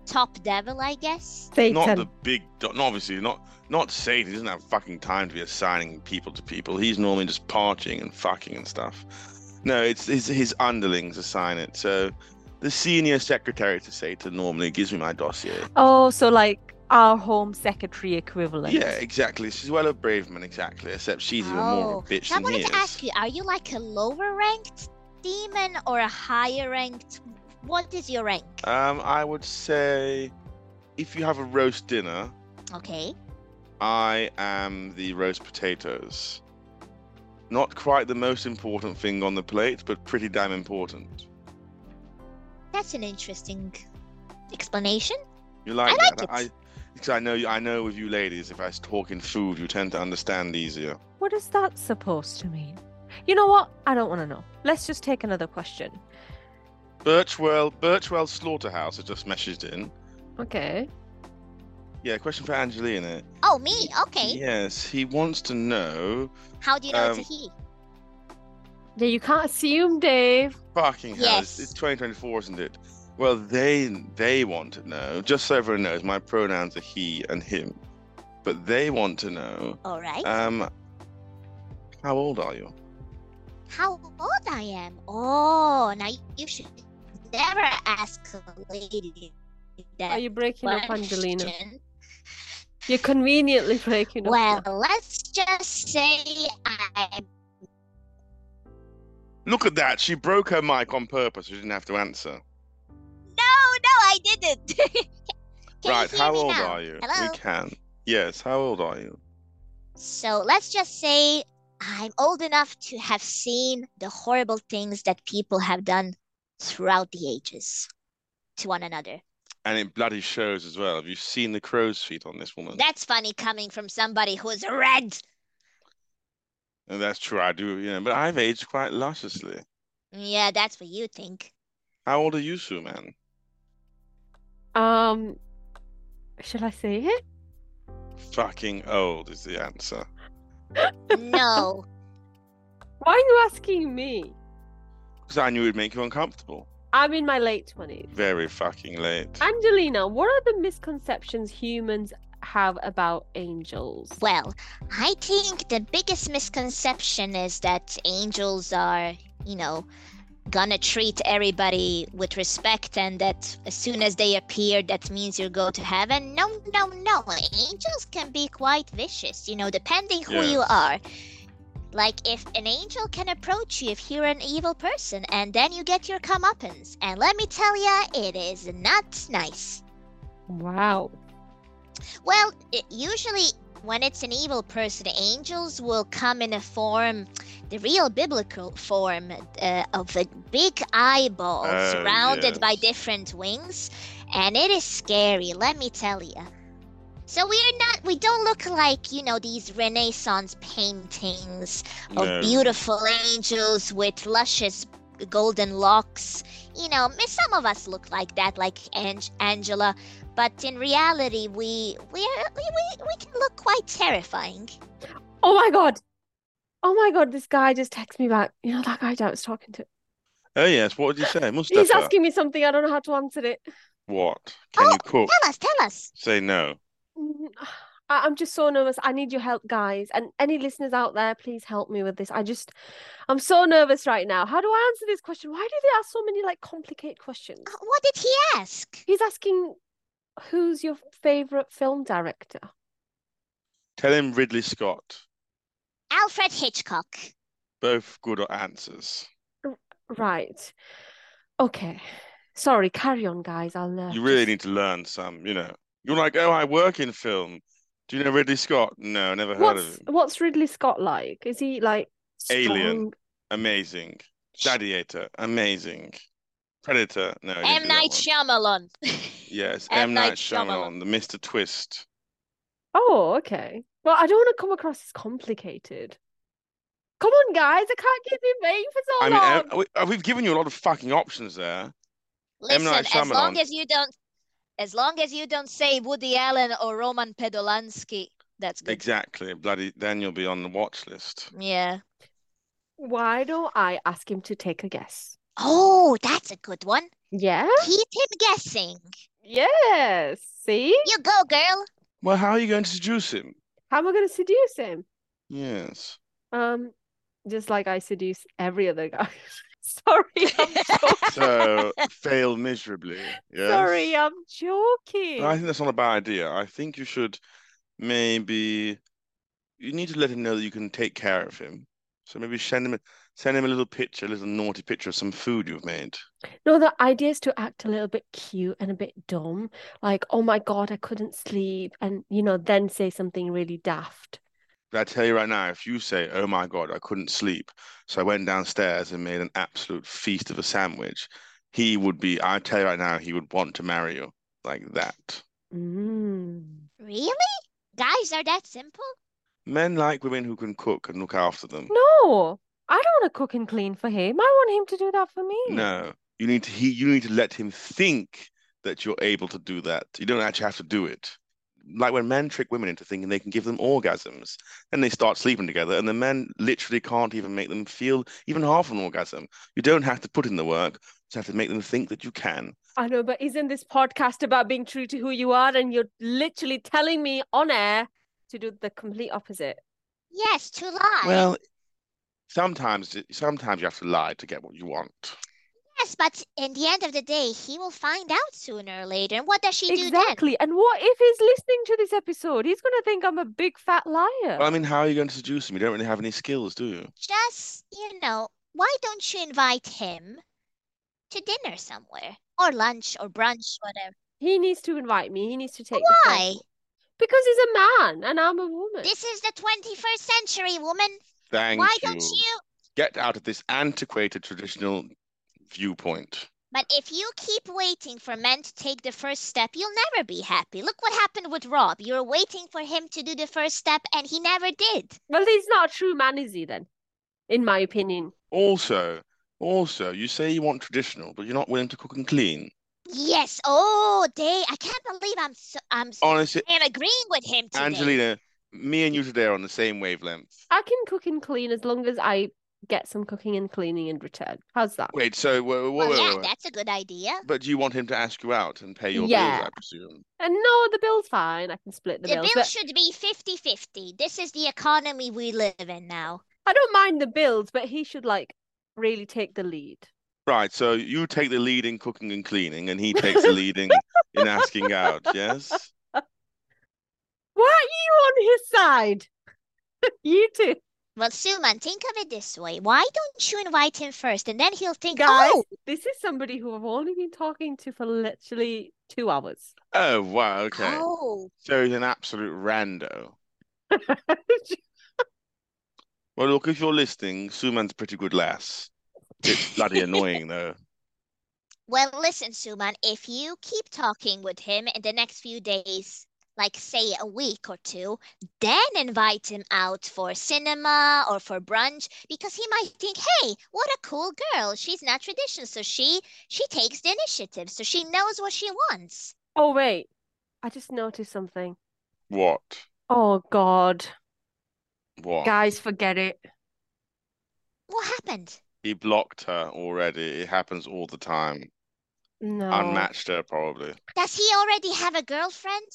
top devil, I guess. Satan. Not the big, not obviously not not Satan. He doesn't have fucking time to be assigning people to people. He's normally just partying and fucking and stuff. No, it's his his underlings assign it. So the senior secretary to Satan normally gives me my dossier. Oh, so like our home secretary equivalent. Yeah, exactly. Shezuela Braverman, exactly. Except she's even more of a bitch So I than he wanted is. to ask you, are you like a lower ranked demon or a higher ranked? What is your rank? Um, I would say, if you have a roast dinner, Okay. I am the roast potatoes. Not quite the most important thing on the plate, but pretty damn important. That's an interesting explanation. You like, I like that? it. I, because I know, I know with you ladies, if I talk in food, you tend to understand easier. What is that supposed to mean? You know what? I don't want to know. Let's just take another question. Birchwell, Birchwell Slaughterhouse has just messaged in. Okay. Yeah, question for Angelina. Oh, me? Okay. Yes, he wants to know. How do you know it's a Um, he? Yeah, you can't assume, Dave. Fucking hell, Yes. it's, it's twenty twenty-four, isn't it? Well, they they want to know, just so everyone knows, my pronouns are he and him. But they want to know, All right. um, how old are you? How old I am? Oh, now you should never ask a lady that Are you breaking up, Angelina? question. You're conveniently breaking up. Well, now. let's just say I'm Look at that, she broke her mic on purpose, so she didn't have to answer. No, no, I didn't. Can Right, you hear how me old now? are you? Hello? We can. Yes, how old are you? So let's just say I'm old enough to have seen the horrible things that people have done throughout the ages to one another. And it bloody shows as well. Have you seen the crow's feet on this woman? That's funny coming from somebody who's red. And that's true, I do, you know, but I've aged quite lusciously. Yeah, that's what you think. How old are you, Sue, man? Um, shall I say it? Fucking old is the answer. No. Why are you asking me? Because I knew it'd make you uncomfortable. I'm in my late twenties. Very fucking late. Angelina, what are the misconceptions humans have about angels? Well, I think the biggest misconception is that angels are, you know, gonna treat everybody with respect and that as soon as they appear, that means you go to heaven. No, no, no. Angels can be quite vicious, you know, depending who you Yes. are. Like, if an angel can approach you if you're an evil person, and then you get your comeuppance. And let me tell ya, it is not nice. Wow. Well, it, usually when it's an evil person, angels will come in a form, the real biblical form, uh, of a big eyeball Oh, surrounded by yes. different wings, and it is scary, let me tell you. So we're not, we don't look like, you know, these Renaissance paintings of No. beautiful angels with luscious golden locks. You know, some of us look like that, like Ang- Angela, but in reality, we we are, we, we we can look quite terrifying. Oh my god. Oh my god, this guy just texted me back. You know that guy I was talking to? Oh, yes. What did you say? Mustafa? He's asking me something. I don't know how to answer it. What? Can Oh, you cook? Tell us, tell us. Say no. Mm, I- I'm just so nervous. I need your help, guys. And any listeners out there, please help me with this. I just, I'm so nervous right now. How do I answer this question? Why do they ask so many like complicated questions? Uh, What did he ask? He's asking, who's your favorite film director? Tell him Ridley Scott. Alfred Hitchcock. Both good answers. Right. Okay. Sorry, carry on, guys. I'll. Uh, You really just- need to learn some, you know. You're like, oh, I work in film. Do you know Ridley Scott? No, never heard What's of him. What's Ridley Scott like? Is he like Alien. strong? Amazing. Gladiator. Amazing. Predator. No, he didn't M. do that Night one. Shyamalan. Yes, M. M. Night Night Shyamalan. Shyamalan, the Mister Twist. Oh, okay. Well, I don't want to come across as complicated. Come on, guys. I can't keep you waiting for so I mean, long. uh, we- uh, we've given you a lot of fucking options there. Listen, Night as long Shyamalan. as you don't, as long as you don't say Woody Allen or Roman Podolansky, that's good. Exactly. Bloody, then you'll be on the watch list. Yeah. Why don't I ask him to take a guess? Oh, that's a good one. Yeah? Keep him guessing. Yes. See? You go, girl. Well, how are you going to seduce him? How am I going to seduce him? Yes. Um, just like I seduce every other guy. Sorry, I'm joking. So fail miserably. Yes. Sorry, I'm I joking. think that's not a bad idea. I think you should maybe you need to let him know that you can take care of him. So maybe send him send him a little picture, a little naughty picture of some food you've made. No, the idea is to act a little bit cute and a bit dumb. Like, oh my God, I couldn't sleep. And, you know, then say something really daft. But I tell you right now, if you say, "Oh my God, I couldn't sleep, so I went downstairs and made an absolute feast of a sandwich," he would be, I tell you right now, he would want to marry you like that. Mm. Really? Guys are that simple? Men like women who can cook and look after them. No, I don't want to cook and clean for him. I want him to do that for me. No, you need to he you need to let him think that you're able to do that. You don't actually have to do it. Like when men trick women into thinking they can give them orgasms, and they start sleeping together, and the men literally can't even make them feel even half an orgasm. You don't have to put in the work, you just have to make them think that you can. I know, but isn't this podcast about being true to who you are? And you're literally telling me on air to do the complete opposite. Yes, to lie. Well, sometimes sometimes you have to lie to get what you want. Yes, but in the end of the day, he will find out sooner or later. And what does she do then? Exactly. And what if he's listening to this episode? He's going to think I'm a big fat liar. Well, I mean, how are you going to seduce him? You don't really have any skills, do you? Just, you know, why don't you invite him to dinner somewhere? Or lunch or brunch, whatever. He needs to invite me. He needs to take the first Why? step. Because he's a man and I'm a woman. This is the twenty-first century, woman. Thank Why you. don't you? Get out of this antiquated traditional viewpoint. But if you keep waiting for men to take the first step, you'll never be happy. Look what happened with Rob. You were waiting for him to do the first step, and he never did. Well, he's not a true man, is he then? In my opinion. Also, also, you say you want traditional, but you're not willing to cook and clean. Yes. Oh, they. I can't believe I'm so. I'm. So, Honestly, I am agreeing with him today. Angelina, me and you today are on the same wavelength. I can cook and clean as long as I get some cooking and cleaning in return. How's that? Wait, so wait, Well, wait, yeah, wait, wait. that's a good idea. But do you want him to ask you out and pay your Yeah. bills, I presume? And no, the bill's fine. I can split the, The bills. bill But should be fifty-fifty. This is the economy we live in now. I don't mind the bills, but he should like really take the lead. Right, so you take the lead in cooking and cleaning, and he takes the lead in, in asking out, yes? Why are you on his side? You two. Well, Suman, think of it this way. Why don't you invite him first, and then he'll think, Guys, oh, this is somebody who I've only been talking to for literally two hours. Oh, wow, okay. oh, So he's an absolute rando. Well, look, if you're listening, Suman's a pretty good lass. It's bloody annoying, though. well, listen, Suman, if you keep talking with him in the next few days, like say a week or two, then invite him out for cinema or for brunch, because he might think, hey, what a cool girl. She's not traditional, so she she takes the initiative, so she knows what she wants. Oh, wait. I just noticed something. What? Oh, God. What? Guys, forget it. What happened? He blocked her already. It happens all the time. No. Unmatched her, probably. Does he already have a girlfriend?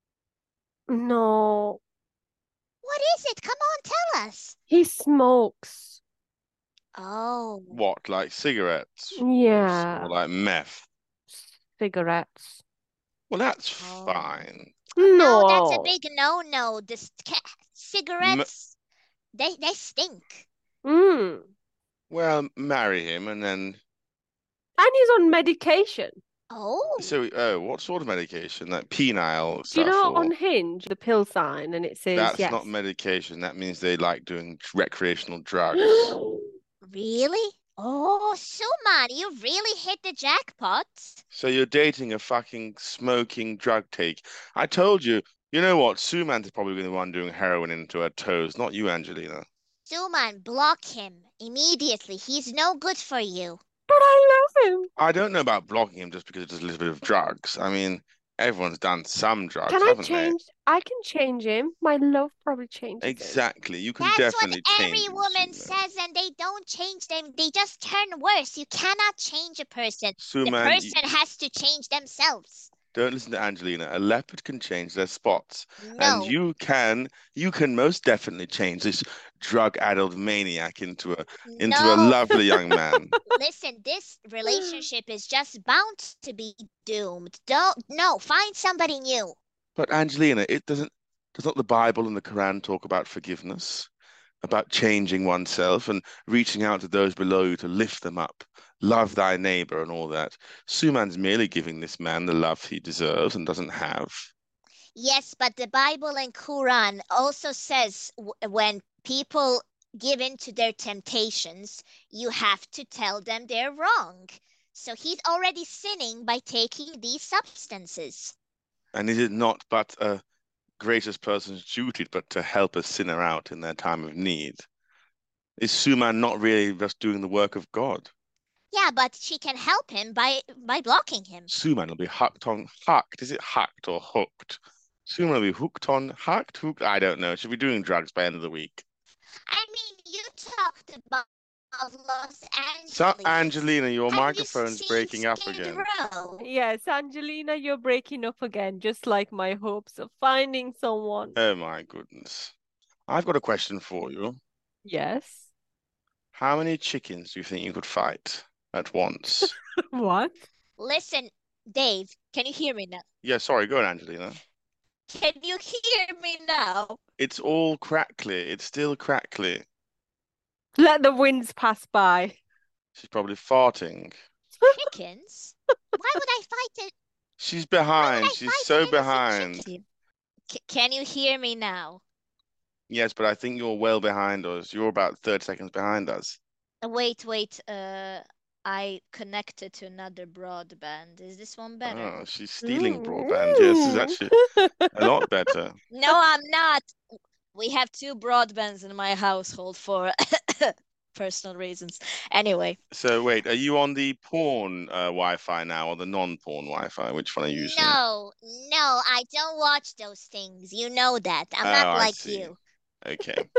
No. What is it? Come on, tell us. He smokes. Oh, What, like cigarettes? Yeah. Or like meth? Cigarettes. Well, that's Oh. fine. no, that's a No. big no-no. This ca- cigarettes, they they stink. Mm. Well, marry him and then. And he's on medication. Oh, So, oh, what sort of medication? Like penile Do you stuff? know or... on Hinge, the pill sign, and it says That's yes. not medication. That means they like doing recreational drugs. really? Oh, Suman, you really hit the jackpot. So you're dating a fucking smoking drug take. I told you. You know what? Suman's probably the one doing heroin into her toes, not you, Angelina. Suman, block him immediately. He's no good for you. But I love him. I don't know about blocking him just because he does a little bit of drugs. I mean, everyone's done some drugs, Can I haven't change? I can change him. My love probably changes they? him. Exactly. You can That's definitely what change every him, woman Suman. says, and they don't change them. They just turn worse. You cannot change a person. The Suman, you- person has to change themselves. don't listen to Angelina. A leopard can change their spots. And No, you can, you can most definitely change this drug-addled maniac into a into a no. lovely young man. Listen, this relationship is just bound to be doomed. Don't, no, find somebody new. But Angelina, it doesn't, does not the Bible and the Quran talk about forgiveness, about changing oneself and reaching out to those below you to lift them up, love thy neighbor and all that? Suman's merely giving this man the love he deserves and doesn't have. Yes, but the Bible and Quran also says w- when people give in to their temptations, you have to tell them they're wrong. So he's already sinning by taking these substances. And is it not but a gracious person's duty but to help a sinner out in their time of need? Is Suman not really just doing the work of God? Yeah, but she can help him by by blocking him. Suman will be hooked on, hacked. Is it hacked or hooked? Suman will be hooked on, hacked, hooked. I don't know. Should be doing drugs by the end of the week. I mean, you talked about Los Angeles. So, Angelina, your Have you microphone's seen breaking up Skid again. Row? Yes, Angelina, you're breaking up again, just like my hopes of finding someone. Oh my goodness. I've got a question for you. Yes. How many chickens do you think you could fight at once? What? Listen, Dave, can you hear me now? Yeah, sorry, go on, Angelina. Can you hear me now? It's all crackly. It's still crackly. Let the winds pass by. She's probably farting. Chickens? Why would I fight it? She's Why would behind. I She's fight so an innocent behind. chicken? C- can you hear me now? Yes, but I think you're well behind us. You're about thirty seconds behind us. Uh, Wait, wait. Uh, I connected to another broadband. Is this one better? Oh, she's stealing broadband. Yes, this is actually a lot better. No, I'm not. We have two broadbands in my household for personal reasons. Anyway, So wait, are you on the porn uh, Wi-Fi now or the non-porn Wi-Fi? Which one are you using? no, no, I don't watch those things. You know that. I'm Oh, not I like see. you. Okay.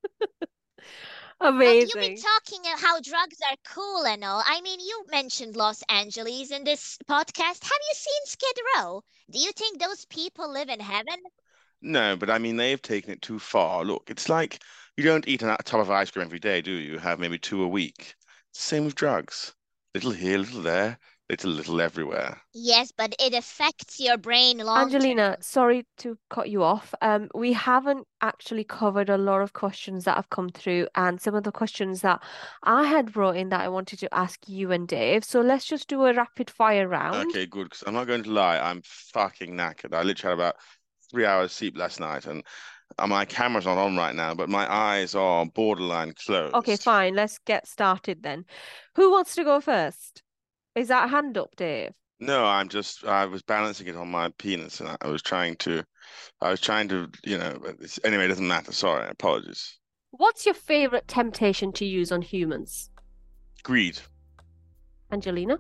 Well, you've been Amazing. talking of how drugs are cool and all. I mean, you mentioned Los Angeles in this podcast. Have you seen Skid Row? Do you think those people live in heaven? No, but I mean they've taken it too far. Look, it's like you don't eat a tub of ice cream every day, do you? You have maybe two a week. Same with drugs. Little here, little there, little little everywhere. Yes, but it affects your brain long Angelina, term. sorry to cut you off. Um, we haven't actually covered a lot of questions that have come through, and some of the questions that I had brought in that I wanted to ask you and Dave. So let's just do a rapid fire round. Okay, good. Because I'm not going to lie, I'm fucking knackered. I literally had about three hours sleep last night, and uh, my camera's not on right now, but my eyes are borderline closed. Okay, fine. Let's get started then. Who wants to go first? Is that hand up, Dave? No, I'm just I was balancing it on my penis, and I, I was trying to, I was trying to, you know. But it's, anyway, it doesn't matter. Sorry, apologies. What's your favorite temptation to use on humans? Greed. Angelina?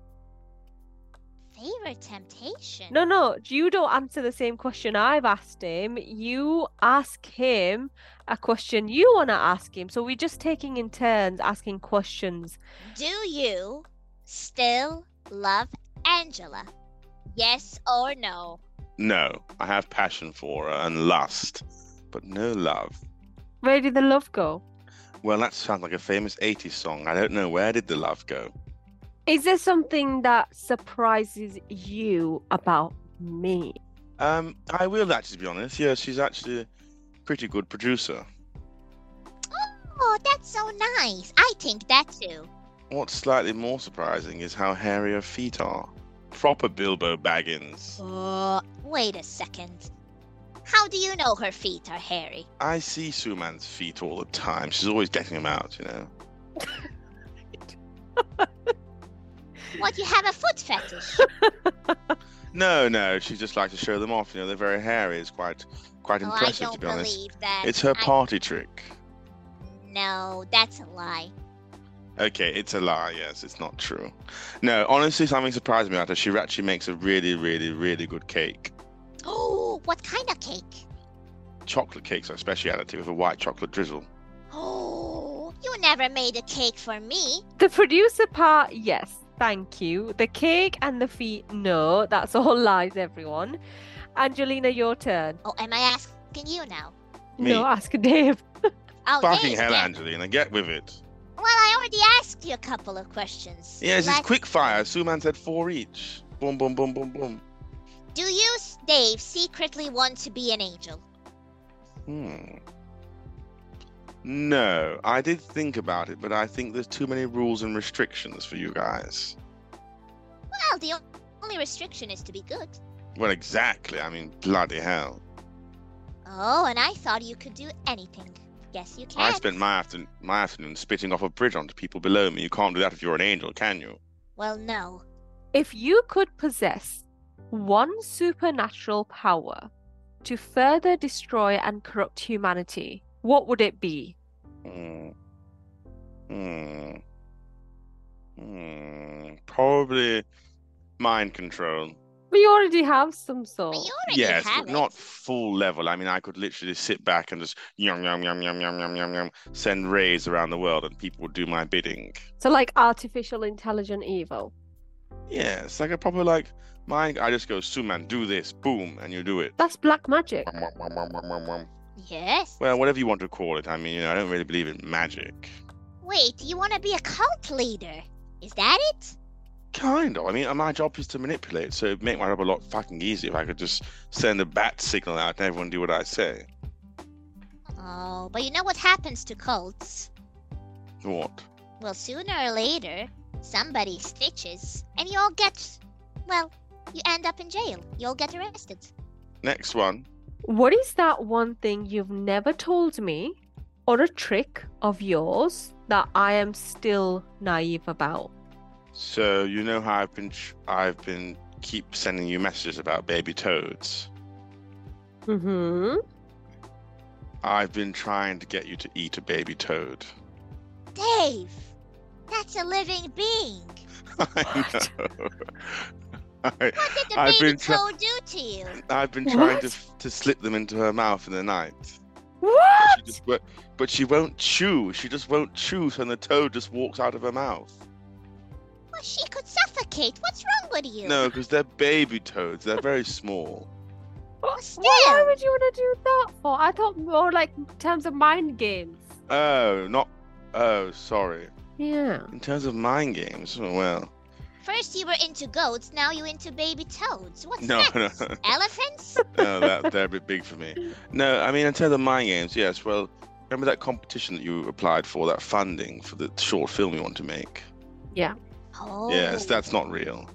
Favorite temptation? No, no, you don't answer the same question I've asked him. You ask him a question you want to ask him. So we're just taking in turns asking questions. Do you still love Angela? Yes or no? No, I have passion for her and lust, but no love. Where did the love go? Well, that sounds like a famous eighties song. I don't know, where did the love go? Is there something that surprises you about me? Um, I will actually be honest. Yeah, she's actually a pretty good producer. Oh, that's so nice. I think that too. What's slightly more surprising is how hairy her feet are. Proper Bilbo Baggins. Uh, wait a second. How do you know her feet are hairy? I see Suman's feet all the time. She's always getting them out, you know. What, you have a foot fetish? No, no, she just likes to show them off. You know, they're very hairy. It's quite, quite Oh, I impressive, don't to be honest. believe that. It's her I- party trick. No, that's a lie. Okay, it's a lie. Yes, it's not true. No, honestly, something surprised me about her. She actually makes a really, really, really good cake. Oh, what kind of cake? Chocolate cakes are a speciality with a white chocolate drizzle. Oh, you never made a cake for me. The producer part, yes. thank you. The cake and the feet, no. That's all lies, everyone. Angelina, your turn. Oh, am I asking you now? Me. No, ask Dave. Oh, Fucking Dave, hell, yeah. Angelina, get with it. Well, I already asked you a couple of questions. Yeah, it's just Let's- quick fire. Suman said four each. Boom, boom, boom, boom, boom. Do you, Dave, secretly want to be an angel? Hmm. No, I did think about it, but I think there's too many rules and restrictions for you guys. Well, the only restriction is to be good. Well, exactly. I mean, bloody hell. Oh, and I thought you could do anything. Guess you can. I spent my afternoon, my afternoon spitting off a bridge onto people below me. You can't do that if you're an angel, can you? Well, no. If you could possess one supernatural power to further destroy and corrupt humanity, what would it be? Hmm. Hmm. Hmm. Probably mind control. We already have some But sort. you already Yes, have but not it. full level. I mean, I could literally sit back and just yum yum yum yum yum yum yum yum send rays around the world, and people would do my bidding. So like artificial intelligent evil. Yeah, it's like a proper like mind. I just go, Suman, do this, boom, and you do it. That's black magic. Wum, wum, wum, wum, wum, wum. Yes. Well, whatever you want to call it. I mean, you know, I don't really believe in magic. Wait, you want to be a cult leader? Is that it? Kind of. I mean, my job is to manipulate, so it'd make my job a lot fucking easier if I could just send a bat signal out and everyone do what I say. Oh, but you know what happens to cults? What? Well, sooner or later, somebody stitches, and you all get, well, you end up in jail. You all get arrested. Next one. What is that one thing you've never told me or a trick of yours that I am still naive about? So you know how I've been, tr- I've been keep sending you messages about baby toads. Mm-hmm. I've been trying to get you to eat a baby toad. Dave, that's a living being. I know. I, What did the I've baby been try- toad do to you? I've been trying to What? to slip them into her mouth in the night. But What? she, just, but, but she won't chew. She just won't chew, so the toad just walks out of her mouth. Well, she could suffocate. What's wrong with you? No, because they're baby toads. They're very small. What- still. Why would you want to do that for? I thought more like in terms of mind games. Oh, not. Oh, sorry. Yeah. In terms of mind games, oh, well. First you were into goats, now you into baby toads. What's No, next? no. Elephants? No, that they're a bit big for me. No, I mean in terms of mind games, yes. Well, remember that competition that you applied for, that funding for the short film you want to make? Oh. Yes, that's not real.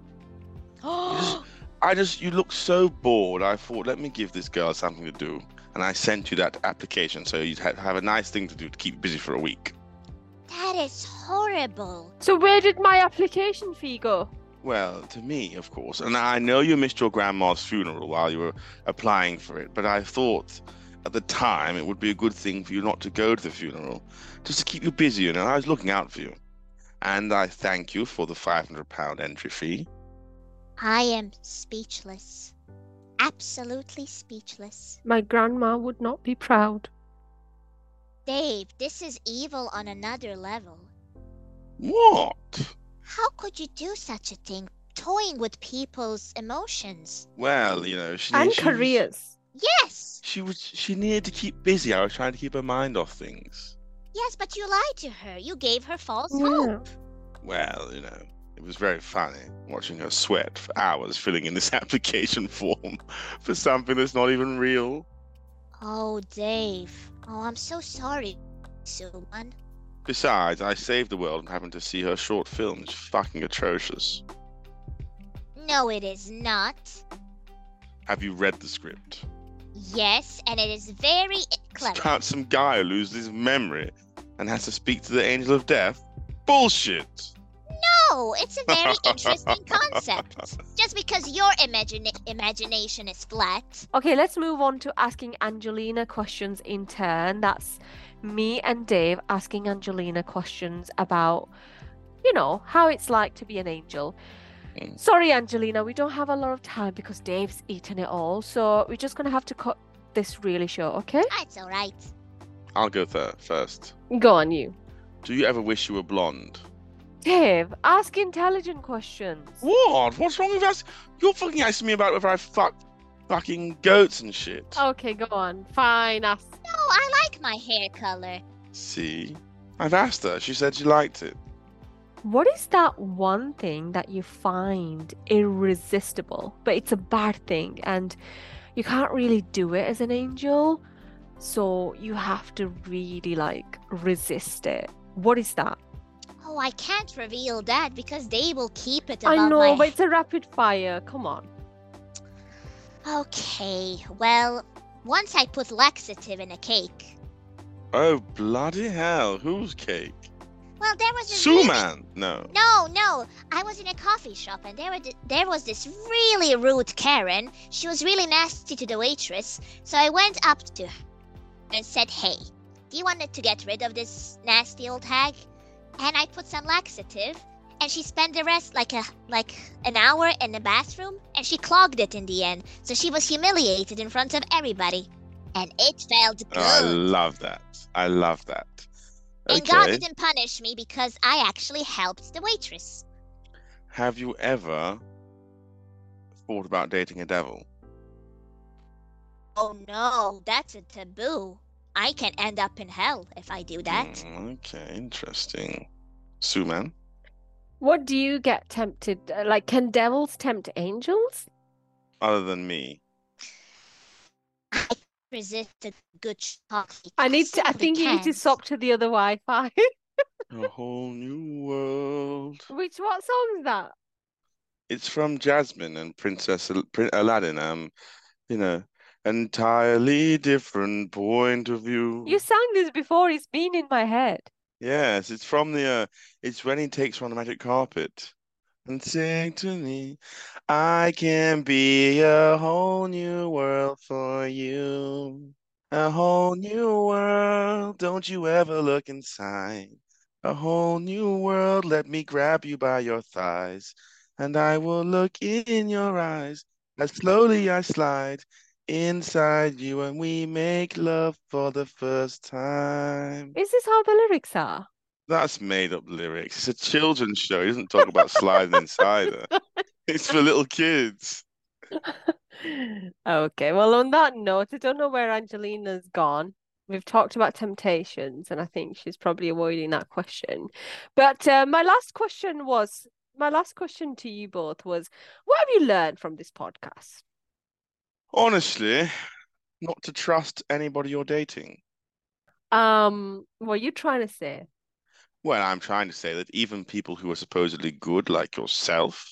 Oh. I just, you look so bored. I thought, let me give this girl something to do, and I sent you that application so you'd ha- have a nice thing to do to keep you busy for a week. That is horrible. So where did my application fee go? Well, to me, of course. And I know you missed your grandma's funeral while you were applying for it, but I thought at the time it would be a good thing for you not to go to the funeral, just to keep you busy, you know. I was looking out for you. And I thank you for the five hundred pound entry fee. I am speechless. Absolutely speechless. My grandma would not be proud. Dave, this is evil on another level. What? How could you do such a thing? Toying with people's emotions. Well, you know, she And she was- careers. Yes! she was she needed to keep busy. I was trying to keep her mind off things. Yes, but you lied to her. You gave her false Yeah. hope. Well, you know, it was very funny watching her sweat for hours filling in this application form for something that's not even real. Oh, Dave. Oh, I'm so sorry, Suman. Besides, I saved the world from having to see her short film. It's fucking atrocious. No, it is not. Have you read the script? Yes, and it is very It's clever. about some guy who loses his memory and has to speak to the angel of death. Bullshit! No, it's a very interesting concept. Just because your imagina- imagination is flat. Okay, let's move on to asking Angelina questions in turn. That's me and Dave asking Angelina questions about, you know, how it's like to be an angel. Mm. Sorry, Angelina, we don't have a lot of time because Dave's eaten it all. So we're just going to have to cut this really short, okay? Ah, it's alright. I'll go there first. Go on, you. Do you ever wish you were blonde? Dave, ask intelligent questions. What? What's wrong with us? You're fucking asking me about whether I fuck fucking goats and shit. Okay, go on. Fine, ask. No, I like my hair color. See? I've asked her. She said she liked it. What is that one thing that you find irresistible, but it's a bad thing and you can't really do it as an angel, so you have to really like resist it? What is that? Oh, I can't reveal that because they will keep it I above know, my... but it's a rapid fire. Come on. Okay, well, once I put laxative in a cake. Oh, bloody hell. Whose cake? Well, there was this really... Suman? No. No, no. I was in a coffee shop and there, were th- there was this really rude Karen. She was really nasty to the waitress. So I went up to her and said, hey, do you want to get rid of this nasty old hag? And I put some laxative and she spent the rest like a like an hour in the bathroom and she clogged it in the end. So she was humiliated in front of everybody. And it felt good. Oh, I love that. I love that. And Okay. God didn't punish me because I actually helped the waitress. Have you ever thought about dating a devil? Oh no, that's a taboo. I can end up in hell if I do that. Mm, okay, interesting. Suman? What do you get tempted? uh, Like, can devils tempt angels? Other than me. Resist a good chocolate. I need to, I Simply think you need to can't. swap to the other Wi-Fi. A whole new world. Which, what song is that? It's from Jasmine and Princess Al- Prin- Aladdin. Um, you know, entirely different point of view. You sang this before, it's been in my head. Yes, it's from the uh it's when he takes her on the magic carpet and sing to me, I can be a whole new world for you. A whole new world, don't you ever look inside. A whole new world, let me grab you by your thighs, and I will look in your eyes as slowly I slide inside you and we make love for the first time. Is this how the lyrics are? That's made up lyrics. It's a children's show. He doesn't talk about sliding inside her. It's for little kids. Okay, well, on that note, I don't know where Angelina's gone. We've talked about temptations, and I think she's probably avoiding that question. But uh, my last question was, my last question to you both was, what have you learned from this podcast? Honestly, not to trust anybody you're dating. Um, what are you trying to say? Well, I'm trying to say that even people who are supposedly good, like yourself,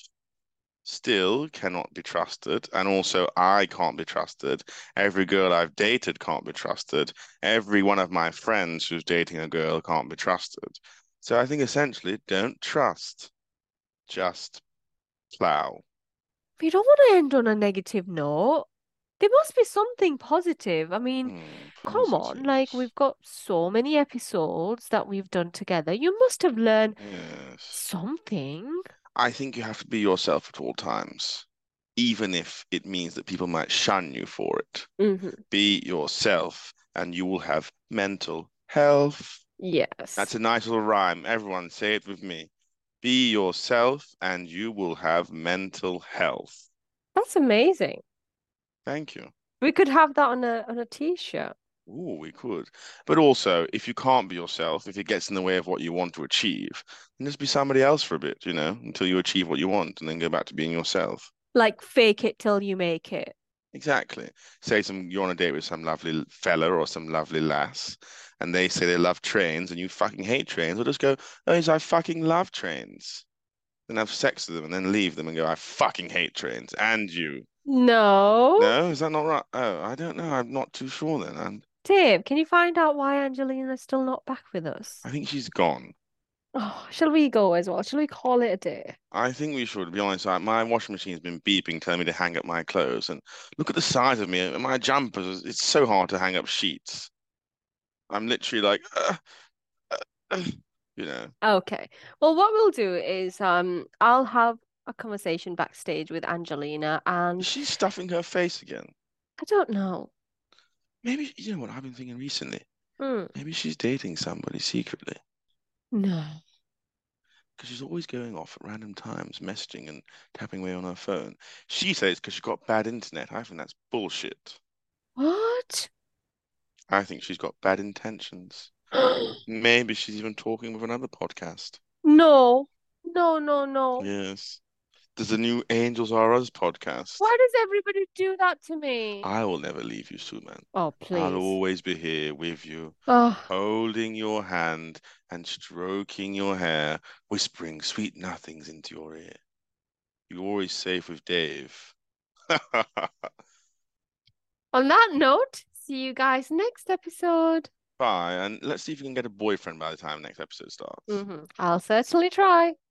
still cannot be trusted. And also, I can't be trusted. Every girl I've dated can't be trusted. Every one of my friends who's dating a girl can't be trusted. So I think essentially, don't trust, just plow. We don't want to end on a negative note. There must be something positive. I mean, Hmm, come on, like positives. we've got so many episodes that we've done together. You must have learned Yes. something. I think you have to be yourself at all times, even if it means that people might shun you for it. hmm Be yourself, and you will have mental health. Yes. That's a nice little rhyme. Everyone say it with me. Be yourself, and you will have mental health. That's amazing. Thank you. We could have that on a on a t-shirt. Ooh, we could. But also, if you can't be yourself, if it gets in the way of what you want to achieve, then just be somebody else for a bit, you know, until you achieve what you want and then go back to being yourself. Like fake it till you make it. Exactly. Say some you're on a date with some lovely fella or some lovely lass, and they say they love trains and you fucking hate trains, or just go, oh, yes, I fucking love trains. Then have sex with them and then leave them and go, I fucking hate trains. And you. No. No, is that not right? Oh, I don't know. I'm not too sure then. And Dave, can you find out why Angelina's still not back with us? I think she's gone. Oh, shall we go as well? Shall we call it a day? I think we should, to be honest. Like, my washing machine's been beeping, telling me to hang up my clothes. And look at the size of me. My jumpers, it's so hard to hang up sheets. I'm literally like, uh, uh, uh, you know. Okay. Well, what we'll do is um I'll have a conversation backstage with Angelina Is and she stuffing her face again? I don't know. Maybe, you know what I've been thinking recently? Hmm. Maybe she's dating somebody secretly. No. because she's always going off at random times, messaging and tapping away on her phone. She says it's because she's got bad internet. I think that's bullshit. What? I think she's got bad intentions. Maybe she's even talking with another podcast. No. No, no, no. Yes. There's the new Angels Are Us podcast. Why does everybody do that to me? I will never leave you, Suman. Oh, I'll please. always be here with you, Oh, holding your hand and stroking your hair, whispering sweet nothings into your ear. You're always safe with Dave. on that note, see you guys next episode. Bye, and let's see if you can get a boyfriend by the time next episode starts. Mhm. I'll certainly try.